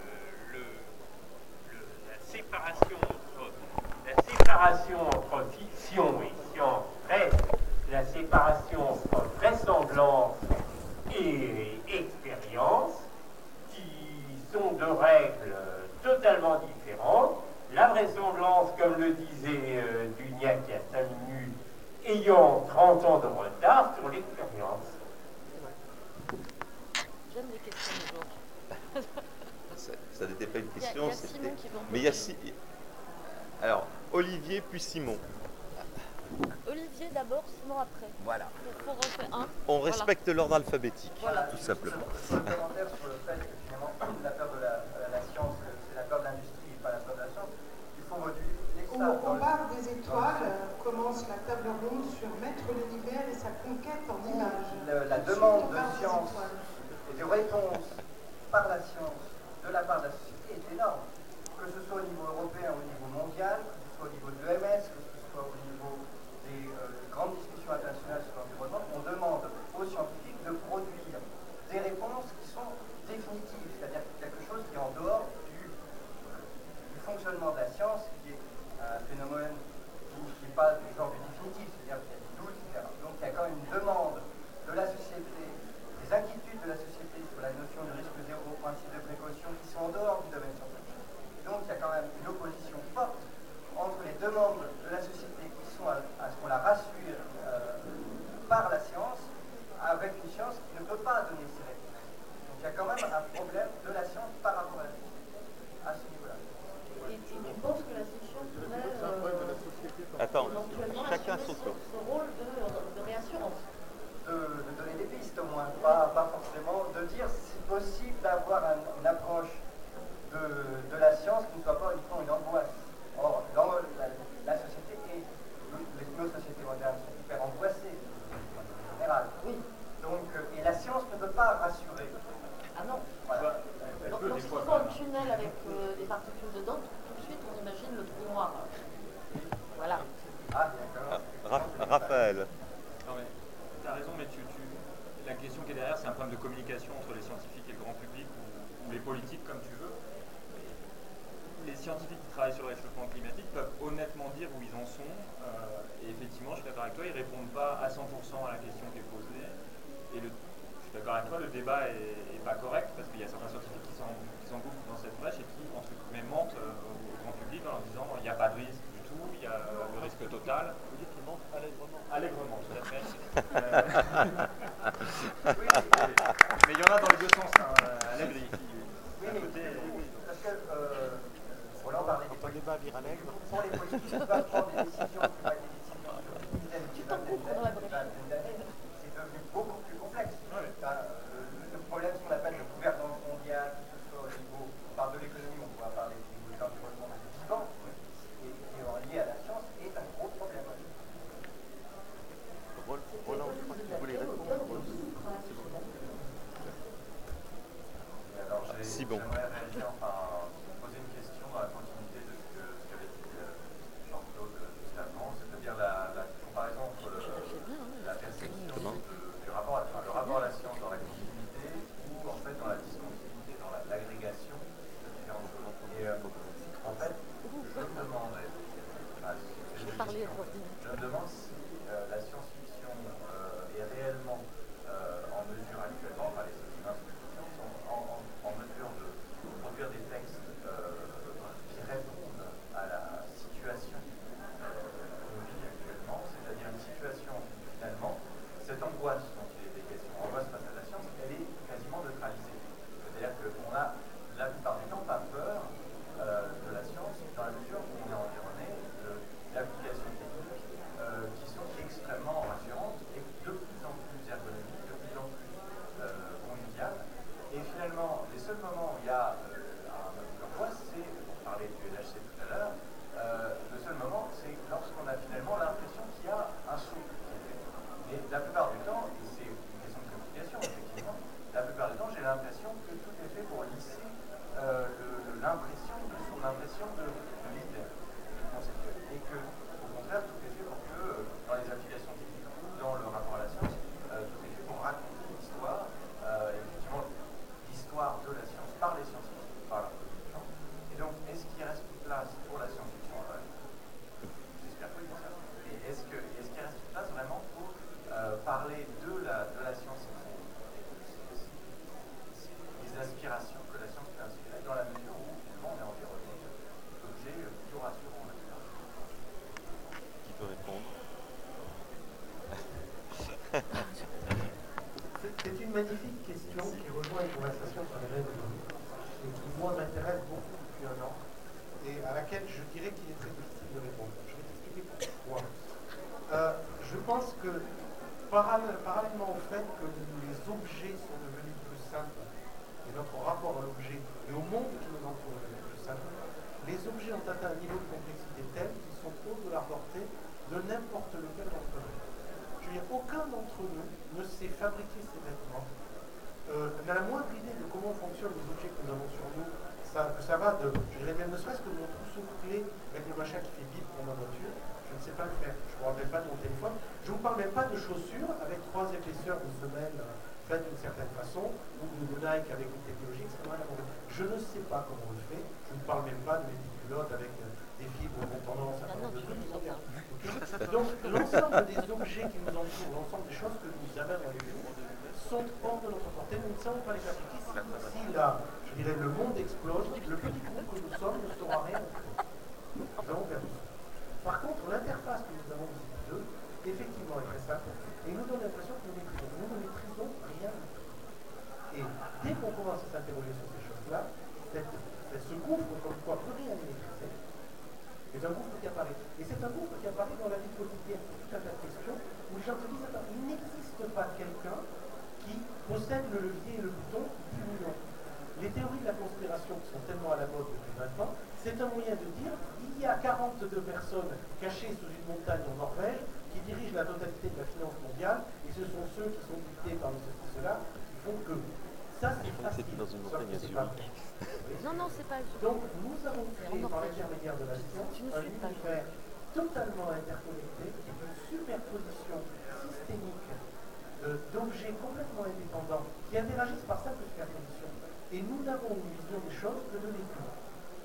Speaker 7: la séparation entre fiction et science reste la séparation entre vraisemblance et expérience, qui sont deux règles totalement différentes. La vraisemblance, comme le disait Duniac il y a 5 minutes, ayant 30 ans de retard sur l'expérience.
Speaker 3: J'aime les questions de Georges.
Speaker 1: Ça n'était pas une
Speaker 3: Il y a
Speaker 1: question,
Speaker 3: Simon
Speaker 1: c'était.
Speaker 3: qui veut en
Speaker 1: Mais il y a
Speaker 3: poser.
Speaker 1: Alors, Olivier puis Simon.
Speaker 3: Olivier d'abord, Simon après.
Speaker 9: Voilà.
Speaker 3: Faut refaire un.
Speaker 1: On respecte l'ordre alphabétique,
Speaker 3: Voilà.
Speaker 1: tout simplement.
Speaker 9: Un commentaire sur le fait que finalement, l'affaire de la science, c'est l'affaire de l'industrie et pas l'affaire de la science. Il faut moduler ça.
Speaker 10: Au bar des étoiles commence la table ronde sur Maître l'univers et sa conquête en images.
Speaker 9: La demande de science et de réponse par la science de la part de la société est énorme. Que ce soit au niveau européen, au niveau mondial, que ce soit au niveau de l'EMS, que ce soit au niveau des grandes discussions internationales sur l'environnement, on demande aux scientifiques de produire des réponses qui sont définitives, c'est-à-dire quelque chose qui est en dehors du fonctionnement de la science, qui est un phénomène qui n'est pas du genre du définitif, c'est-à-dire qu'il y a des doutes, etc. Donc il y a quand même une demande de la société, des inquiétudes de la société sur la notion de risque zéro, principe de précaution, qui sont en dehors du domaine scientifique. Donc il y a quand même une opposition forte entre les demandes de la société qui sont à ce qu'on la rassure par la science, avec une science qui ne peut pas donner ces réponses. Donc il y a quand même un problème de la science par rapport à la société, à ce niveau-là.
Speaker 3: Et tu penses que la science pourrait
Speaker 1: Attends,
Speaker 3: éventuellement
Speaker 1: chacun
Speaker 3: assumer
Speaker 1: son tour.
Speaker 3: ce rôle de réassurance?
Speaker 9: De donner des pistes au moins, pas forcément de dire si c'est possible d'avoir une approche de la science qui ne soit pas uniquement une angoisse. Or, la société nos sociétés modernes sont hyper angoissées, en général.
Speaker 3: Oui.
Speaker 9: Donc, et la science ne peut pas rassurer.
Speaker 3: Ah non.
Speaker 9: Voilà.
Speaker 3: Lorsqu'ils sont dans le tunnel avec des particules dedans, tout de suite on imagine le trou noir. Voilà.
Speaker 9: Ah, d'accord.
Speaker 1: Raphaël.
Speaker 6: Non mais, t'as raison, mais la question qui est derrière, c'est un problème de communication entre les scientifiques et le grand public, ou les politiques, comme tu veux. Les scientifiques qui travaillent sur le réchauffement climatique peuvent honnêtement dire où ils en sont, et effectivement, je suis d'accord avec toi, ils ne répondent pas à 100% à la question qui est posée, et je suis d'accord avec toi, le débat est pas correct, parce qu'il y a certains scientifiques qui s'engouffrent dans cette brèche et qui, entre guillemets, mentent au grand public en leur disant il n'y a pas de risque du tout, il y a le risque total. Vous dites qu'ils mentent allègrement. Allègrement, tout à fait. Oui, mais il y en a dans les deux sens, hein, allègre et
Speaker 9: Oui, parce que on en parlait des
Speaker 8: débat viralègre.
Speaker 9: Pour les politiques qui doivent prendre des décisions, qui doivent des décisions sur une dizaine, une vingtaine d'années, c'est devenu beaucoup plus complexe. Le problème, ce qu'on appelle le gouvernance mondial, que ce soit au niveau, on parle de l'économie, on pourra parler du niveau de l'environnement vivant, et lié à la science, est un gros problème.
Speaker 1: Roland, je crois que tu voulais répondre.
Speaker 9: Alors,
Speaker 1: Si bon.
Speaker 9: j'aimerais réagir, poser une question à la continuité de ce qu'avait dit Jean-Claude juste avant, c'est-à-dire la comparaison entre la perception du rapport à la science dans la continuité ou en fait dans la discontinuité, dans l'agrégation de différentes choses. Et en fait, je me demanderais, je me demande si la science-fiction est réellement en mesure actuellement, enfin les institutions sont en mesure de produire des textes qui répondent
Speaker 5: que parallèlement au fait que les objets sont devenus plus simples, et notre rapport à l'objet et au monde qui nous entoure est devenu plus simple, les objets ont atteint un niveau de complexité tel qu'ils sont hauts de la portée de n'importe lequel d'entre nous. Je veux dire, aucun d'entre nous ne sait fabriquer ses vêtements, n'a la moindre idée de comment fonctionnent les objets que nous avons sur nous. Ça va de, je dirais même, ne serait-ce que de mon trousseau de clés avec le machin qui fait bip pour ma voiture, je ne sais pas le faire. Je ne me rappelle pas de mon téléphone. Je ne vous parle même pas de chaussures avec 3 épaisseurs de semelle faites d'une certaine façon, ou de Nike avec une technologie extrêmement élaborée. Je ne sais pas comment on le fait. Je ne parle même pas de mes culottes avec des fibres qui ont tendance à faire de trucs. Donc l'ensemble des objets qui nous entourent, l'ensemble des choses que nous avons avec nous, sont hors de notre portée. Nous ne savons pas les fabriquer. Si là, je dirais, le monde explose, le petit groupe que nous sommes ne saura rien. Nous avons perdu. Par contre, l'interface que nous avons ici deux, effectivement, est très simple, et nous donne l'impression que nous maîtrisons. Nous ne maîtrisons rien du tout. Et dès qu'on commence à s'interroger sur ces choses-là, ce gouffre, comme quoi plus rien n'est maîtrisé, est un gouffre qui apparaît. Et c'est un gouffre qui apparaît dans la vie quotidienne, pour tout un tas de questions, où les gens se disent, attends, il n'existe pas quelqu'un qui possède le levier et le bouton du million. Les théories de la conspiration qui sont tellement à la mode depuis 20 ans, c'est un moyen de dire il y a 42 personnes cachées sous une montagne en Norvège qui dirigent la totalité de la finance mondiale et ce sont ceux qui sont dictés par cela qui font que. Ça, c'est facile.
Speaker 1: Dans une montagne à Zurich.
Speaker 3: Non, c'est pas Zurich.
Speaker 5: Donc, nous avons créé par l'intermédiaire de la science un univers totalement interconnecté qui est une superposition systémique d'objets complètement indépendants qui interagissent par simple superposition. Et nous n'avons une vision des choses que de l'écoute.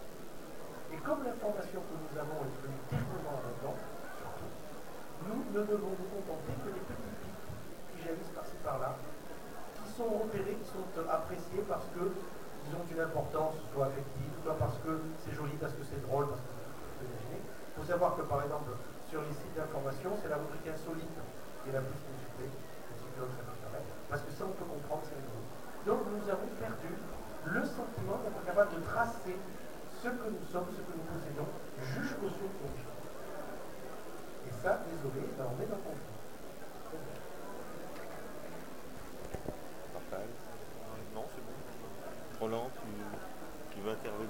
Speaker 5: Et comme l'information que nous avons est devenue terriblement abondante, surtout, nous ne devons nous contenter que des petits pics qui jaillissent par-ci par-là, qui sont repérés, qui sont appréciés parce qu'ils ont une importance, soit affective, soit parce que c'est joli, parce que c'est drôle, parce que c'est imaginer. Il faut savoir que, par exemple, sur les sites d'information, c'est la rubrique insolite qui est la plus consultée. Parce que ça, on peut comprendre, c'est rigolo. Donc, nous avons perdu le sentiment d'être capable de tracer ce que nous sommes, ce que nous possédons, jusqu'aux sources d'origine. Et ça, désolé, on est dans le conflit.
Speaker 1: Raphaël ? Non, c'est bon. Roland, tu veux intervenir ?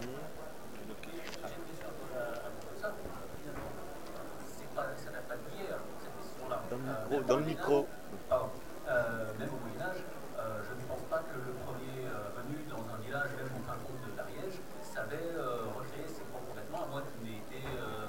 Speaker 11: Ça n'a pas de d'hier, cette question-là.
Speaker 1: Dans le micro.
Speaker 11: Pardon. Même au Moyen-Âge, je ne pense pas que le premier venu dans un village, même au fin fond de l'Ariège, savait recréer ses propres vêtements, à moins qu'il n'ait été...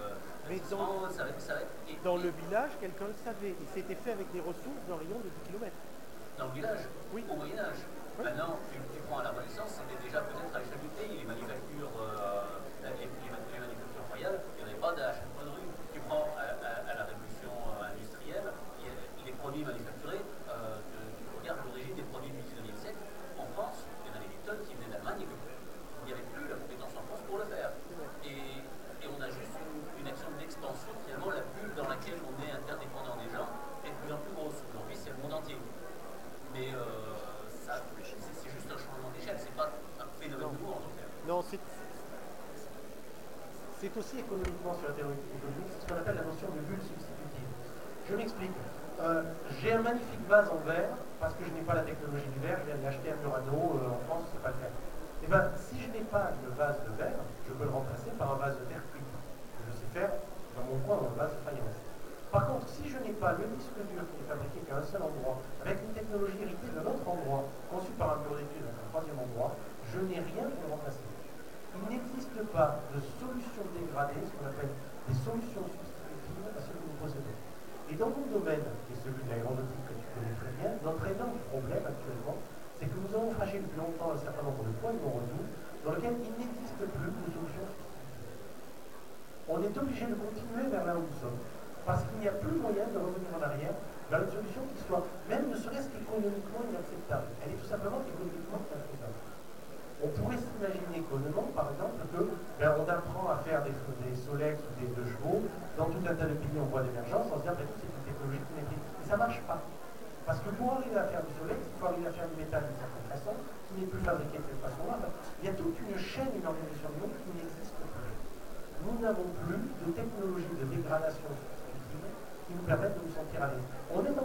Speaker 12: dans le village, quelqu'un le savait. Il s'était fait avec des ressources d'un rayon de 10 km.
Speaker 11: Dans le village ?
Speaker 12: Oui.
Speaker 11: Au Moyen-Âge. Oui. Maintenant, tu prends à la Renaissance, c'était déjà peut-être à l'échelle du pays. Les manufactures royales, il n'y en avait pas à chaque coin de rue. Tu prends à la Révolution industrielle, les produits manufacturés, tu regardes l'origine des produits du 19e siècle, en France, il y en avait des tonnes qui venaient d'Allemagne et il n'y avait plus la compétence en France pour le faire. Et on a juste une action d'expansion, finalement, la bulle dans laquelle on est interdépendant des gens est de plus en plus grosse. Aujourd'hui, c'est le monde entier. Mais c'est juste un changement d'échelle, c'est pas un phénomène nouveau en tout cas.
Speaker 5: Non, c'est aussi économiquement sur la théorie économique, c'est ce qu'on appelle la notion de bulle substitutive. Je m'explique. J'ai un magnifique vase en verre, parce que je n'ai pas la technologie du verre, je viens de l'acheter à Murano, en France, je ne sais pas le faire. Et bien, si je n'ai pas le vase de verre, je peux le remplacer par un vase de terre cuite, que je sais faire dans mon coin, dans un vase de faïence. Par contre, si je n'ai pas le disque dur qui est fabriqué qu'à un seul endroit, avec une technologie héritée d'un autre endroit, conçue par un bureau d'études dans un troisième endroit, je n'ai rien pour le remplacer. Il n'existe pas de solution dégradée, ce qu'on appelle des solutions substitutives à ce que nous possédons. Et dans mon domaine, qui est celui de l'aéronautique que tu connais très bien, notre énorme problème actuellement, c'est que nous avons franchi depuis longtemps un certain nombre de points de non-retour dans lesquels il n'existe plus de solution substitutive. On est obligé de continuer vers là où nous sommes, parce qu'il n'y a plus moyen de revenir en arrière vers une solution qui soit, même ne serait-ce qu'économiquement inacceptable. Elle est tout simplement économiquement inacceptable. On pourrait s'imaginer économiquement, par exemple, que on apprend à faire des Solex ou des 2 chevaux dans tout un tas de pays en voie d'émergence en se disant que c'est une technologie qui maîtrise. Mais ça ne marche pas. Parce que pour arriver à faire du Solex, il faut arriver à faire du métal d'une certaine façon, qui n'est plus fabriqué de cette façon-là. Il y a toute une chaîne, une organisation du monde qui n'existe plus. Nous n'avons plus de technologie de dégradation substitutive qui nous permettent de nous sentir à l'aise. On est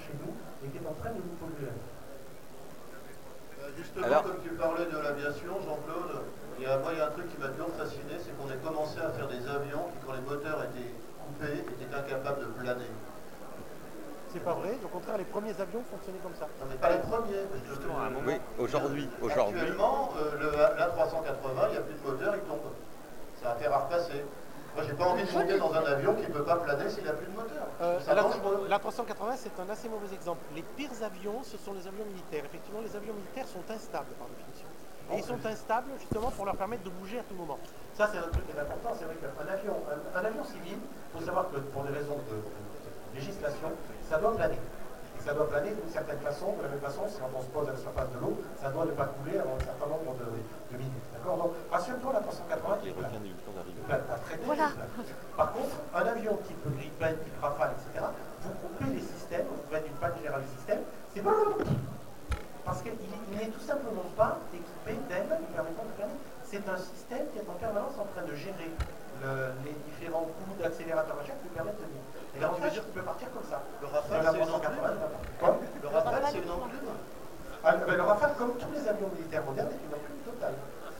Speaker 5: chez nous et qui est en train de nous polluer.
Speaker 2: Justement,
Speaker 1: Alors,
Speaker 2: comme tu parlais de l'aviation, Jean-Claude, il y a un truc qui m'a toujours fasciné, c'est qu'on ait commencé à faire des avions qui, quand les moteurs étaient coupés, étaient incapables de planer.
Speaker 12: C'est pas vrai, au contraire, les premiers avions fonctionnaient comme ça.
Speaker 2: Non, mais pas les premiers. Parce que
Speaker 6: Justement, à un moment.
Speaker 1: Oui, aujourd'hui.
Speaker 2: Actuellement, l'A380, il n'y a plus de moteur, il tombe. Ça va faire à repasser. Moi, j'ai pas envie de monter dans un avion qui ne peut pas planer s'il n'a plus de moteur. C'est dangereux.
Speaker 12: La 380, c'est un assez mauvais exemple. Les pires avions, ce sont les avions militaires. Effectivement, les avions militaires sont instables par définition. Et ils sont instables justement pour leur permettre de bouger à tout moment.
Speaker 5: Ça, c'est un truc qui est important. C'est vrai qu'un avion civil, il faut savoir que pour des raisons de législation, ça doit planer. Et ça doit planer d'une certaine façon. De la même façon, c'est quand on se pose à la surface de l'eau, ça doit ne pas couler avant un certain nombre de minutes. D'accord? Donc, rassure-toi, la 380 qui plane. Pas très bien.
Speaker 3: Voilà.
Speaker 5: Par contre, un avion type Gripen, type Rafale, etc., vous coupez les systèmes, vous faites une panne générale du système, c'est pas le parce qu'il n'est tout simplement pas équipé d'ailes qui permettent de planer. C'est un système qui est en permanence en train de gérer les différents coups d'accélérateur machin qui lui permettent de tenir. Et là, on veut dire qu'il peut partir comme ça.
Speaker 2: Le Rafale, c'est une enclume. Le Rafale, c'est une enclume.
Speaker 5: Le Rafale, comme tous les avions militaires modernes, est une enclume totale.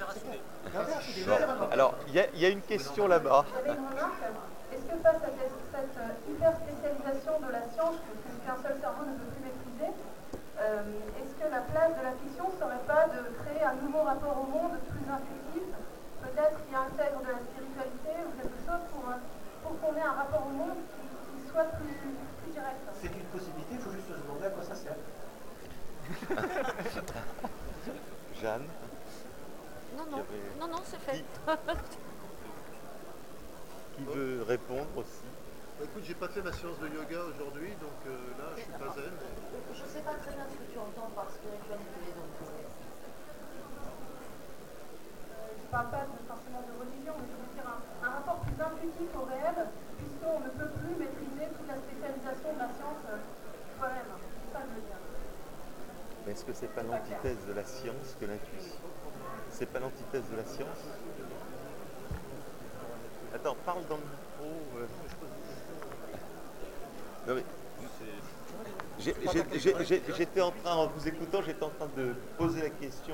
Speaker 1: Alors, il y a une question là-bas.
Speaker 13: J'avais une remarque. Est-ce que face à cette hyper spécialisation de la science qu'un seul cerveau ne peut plus maîtriser, est-ce que la place de la fiction ne serait pas de créer un nouveau rapport au monde plus intuitif, peut-être qui intègre de la spiritualité ou quelque chose pour qu'on ait un rapport au monde qui soit plus direct?
Speaker 5: C'est une possibilité, il faut juste se demander à quoi ça sert.
Speaker 1: Jeanne?
Speaker 3: Non, c'est fait.
Speaker 1: Qui veut répondre aussi?
Speaker 2: Écoute, j'ai pas fait ma séance de yoga aujourd'hui, donc là, je suis pas zen.
Speaker 3: Je ne sais pas très bien ce que tu entends par spiritualité. Donc,
Speaker 13: je ne parle pas forcément de religion, mais je veux dire un rapport plus intuitif au réel, puisqu'on ne peut plus maîtriser toute la spécialisation de la science soi-même. C'est ça que je veux dire.
Speaker 1: Mais est-ce que c'est pas l'antithèse de la science que l'intuition? C'est pas l'antithèse de la science? Attends, parle dans le micro. Non mais, j'étais en train, en vous écoutant, j'étais en train de poser la question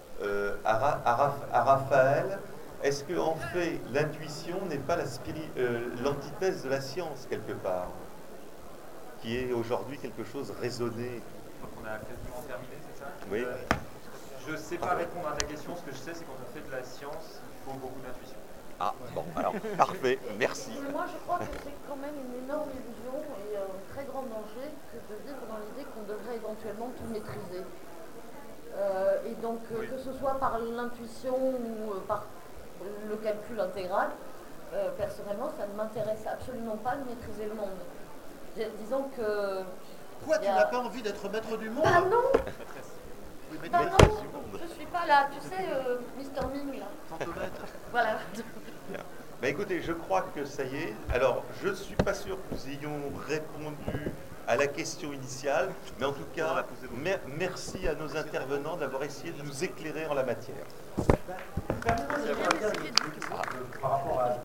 Speaker 1: à Raphaël. Est-ce que en fait l'intuition n'est pas l'antithèse de la science quelque part, qui est aujourd'hui quelque chose raisonné?
Speaker 6: Donc on a quasiment terminé, c'est ça?
Speaker 1: Oui.
Speaker 6: Je ne sais pas répondre à ta question. Ce que je sais, c'est quand on fait de la science, il faut beaucoup d'intuition.
Speaker 1: Ah, bon, alors, parfait, merci.
Speaker 3: Moi, je crois que c'est quand même une énorme illusion et un très grand danger que de vivre dans l'idée qu'on devrait éventuellement tout maîtriser. Et donc, que ce soit par l'intuition ou par le calcul intégral, personnellement, ça ne m'intéresse absolument pas de maîtriser le monde. Disons que...
Speaker 2: Quoi, tu n'as pas envie d'être maître du monde?
Speaker 3: Ah non!
Speaker 2: Oui, mais
Speaker 3: non, je suis pas là. Tu sais, Mr. Ming, là. Voilà.
Speaker 1: Ben écoutez, je crois que ça y est. Alors, je ne suis pas sûr que nous ayons répondu à la question initiale, mais en tout cas, merci à nos intervenants d'avoir essayé de nous éclairer en la matière.
Speaker 5: Par rapport à